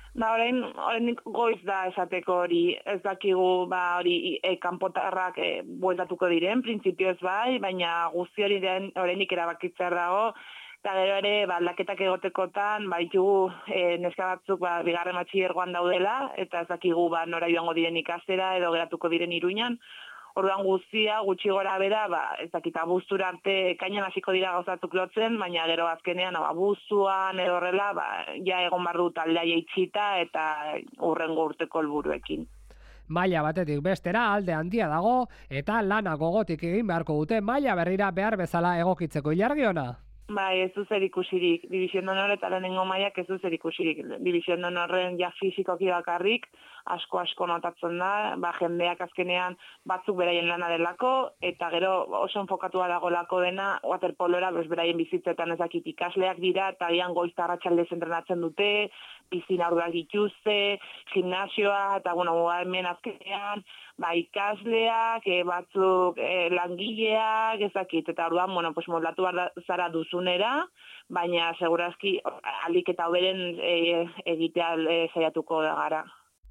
Orain goiz da esateko hori, ez dakigu kanpotarrak bueltatuko diren, printzipioz bai, baina guzti hori oraindik erabakitzer dago, eta gero ere aldaketak egotekotan, baitugu neska batzuk bigarren batxilergoan daudela, eta ez dakigu nora joango diren ikastera edo geratuko diren Iruñan. Orduan guztia, gutxi gora bera, ez dakit abuztura arte ekainan hasiko dira gauzatuk lotzen, baina gero azkenean abuztuan edo horrela, ja egon behar du taldea jaitsita eta urrengo urteko helburuekin. Maila batetik bestera alde handia dago eta lana gogotik egin beharko dute maila berrira behar bezala egokitzeko. Ilargiona? Bai, ez du zer ikusirik. Division d'Honor eta lehenengo mailak ez du zer ikusirik. Division d'Honorren ja fizikoki bakarrik, asko notatzen da, jendeak azkenean batzuk beraien lana delako, eta gero oso enfokatua dagolako dena, waterpolora beraien bizitzetan ezakit ikasleak dira, eta gian goizta arratsaldez entrenatzen dute, piscina orduak dituzte, gimnasioa, eta hemen azkenean, ikasleak, batzuk langileak, ezakit, eta orduan, moldatu zara duzunera, baina segurazki alik eta hoberen egitea saiatuko da gara.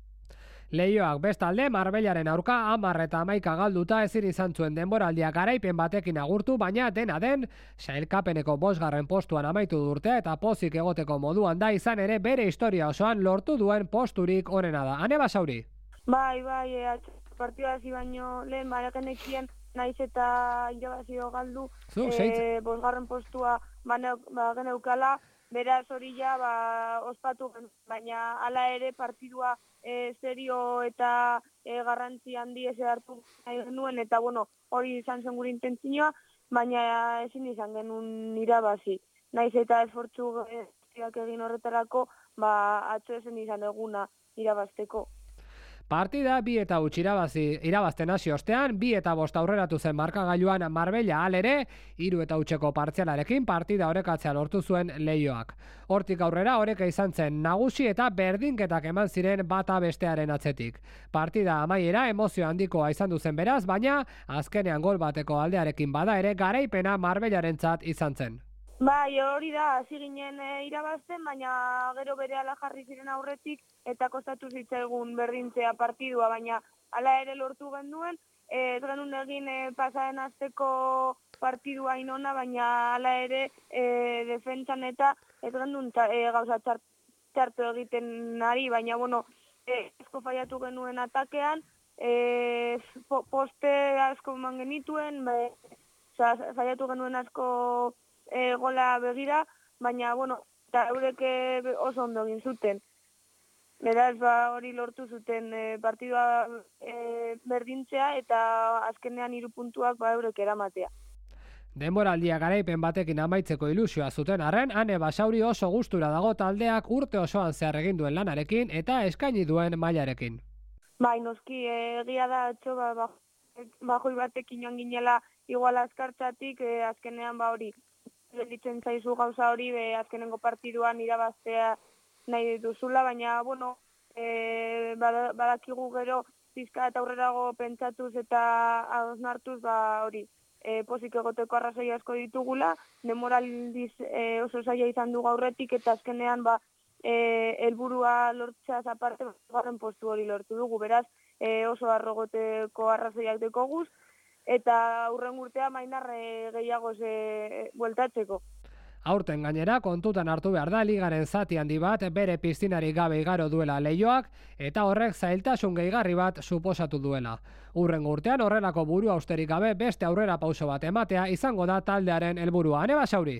Leioak bestalde Marbellaren aurka 10 eta 11 galduta ezin izan zuen denboraldia garaipen batekin agurtu, baina dena den sailkapeneko 5. postuan amaitu durtea eta pozik egoteko moduan da, izan ere bere historia osoan lortu duen posturik onena da. Ane Basauri? Bai, partida hasi baino lehen bagenekien naiz eta irabazio galdu, 5. postua bageneukala, beraz hori ospatu, baina hala ere partidua serio eta garrantzi handi hartu nahi genuen, eta hori izan zen gure intentzioa, baina ezin izan genuen irabazi. Naiz eta esfortzu egin horretarako, atzo ezin izan eguna irabazteko. Partida 2-0 irabazten hasi ostean, 2-5 aurreratu zen markagailuan Marbella alere, 3-0 partzialarekin partida orekatzea lortu zuen Leioak. Hortik aurrera oreka izan zen nagusi eta berdinketak eman ziren bata bestearen atzetik. Partida amaiera emozio handikoa izan duzen beraz, baina azkenean gol bateko aldearekin bada ere garaipena Marbellarentzat izan zen. Bai, hori da, hasi ginen irabazten, baina gero berehala jarri ziren aurretik eta kostatu zitzaigun berdintzea partidua, baina hala ere lortu genduen, ez genuen egin pasaren asteko partidua inona, baina hala ere defentsan eta ez genuen gauza txartu egiten ari, baina bueno, asko faiatu genuen atakean, poste asko eman genituen, faiatu genuen asko gola begira, baina, bueno, eta eurek oso ondo egin zuten. Beraz, hori lortu zuten partidua berdintzea eta azkenean 3 puntuak eurek eramatea. Denboraldia garaipen batekin amaitzeko ilusioa zuten arren, Ane Basauri oso gustura dago taldeak urte osoan zehar egin duen lanarekin eta eskaini duen mailarekin. Bai, noski, egia da, atzo, bajoi batekin joan ginela igual azkartzatik, azkenean hori. Gelditzen zaizu gauza hori, azkenengo partiduan irabaztea nahi dituzula, baina, bueno, badakigu gero pizka eta aurrerago pentsatuz eta adosnartuz, hori, pozik egoteko arrazoi asko ditugula, denboraldiz oso zaila izan du aurretik eta azkenean, helburua lortzeaz aparte, garren postu hori lortu dugu, beraz, oso arrogoteko arrazoiak dekoguz, eta hurren urtea mainarre gehiago bueltatzeko. Aurten gainera kontutan hartu behar da ligaren zati handi bat bere piztinari gabe igaro duela Leioak eta horrek zailtasun gehigarri bat suposatu duela. Hurren urtean horrelako buru austerik gabe beste aurrera pauso bat ematea izango da taldearen helburua. Ane Basauri?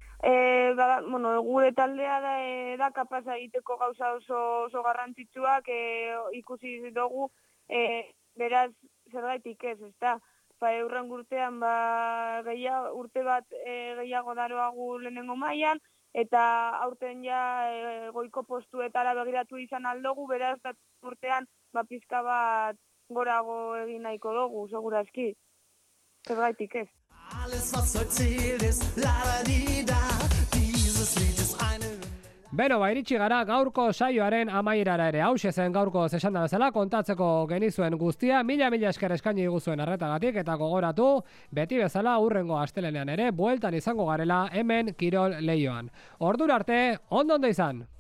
Gure taldea da kapaz egiteko gauza oso garrantzitsuak ikusi dugu, beraz zergaitik ez, ezta? Eurren urtean urte bat gehiago daroagu lehenengo mailan eta aurten goiko postuetara begiratu izan aldogu, beraz urtean pizka bat gorago egin nahiko dugu, segurazki. Zergaitik ez. Alles was erzählt ist, la-da-di-da, dieses Lied ist eine... Beno, iritsi gara gaurko saioaren amaierara ere. Hauxe zen gaurko zesan da bezala kontatzeko genizuen guztia, mila esker eskaini guzuen arretagatik eta gogoratu, beti bezala hurrengo astelenean ere bueltan izango garela hemen Kirol Leioan. Ordura arte, ondo izan!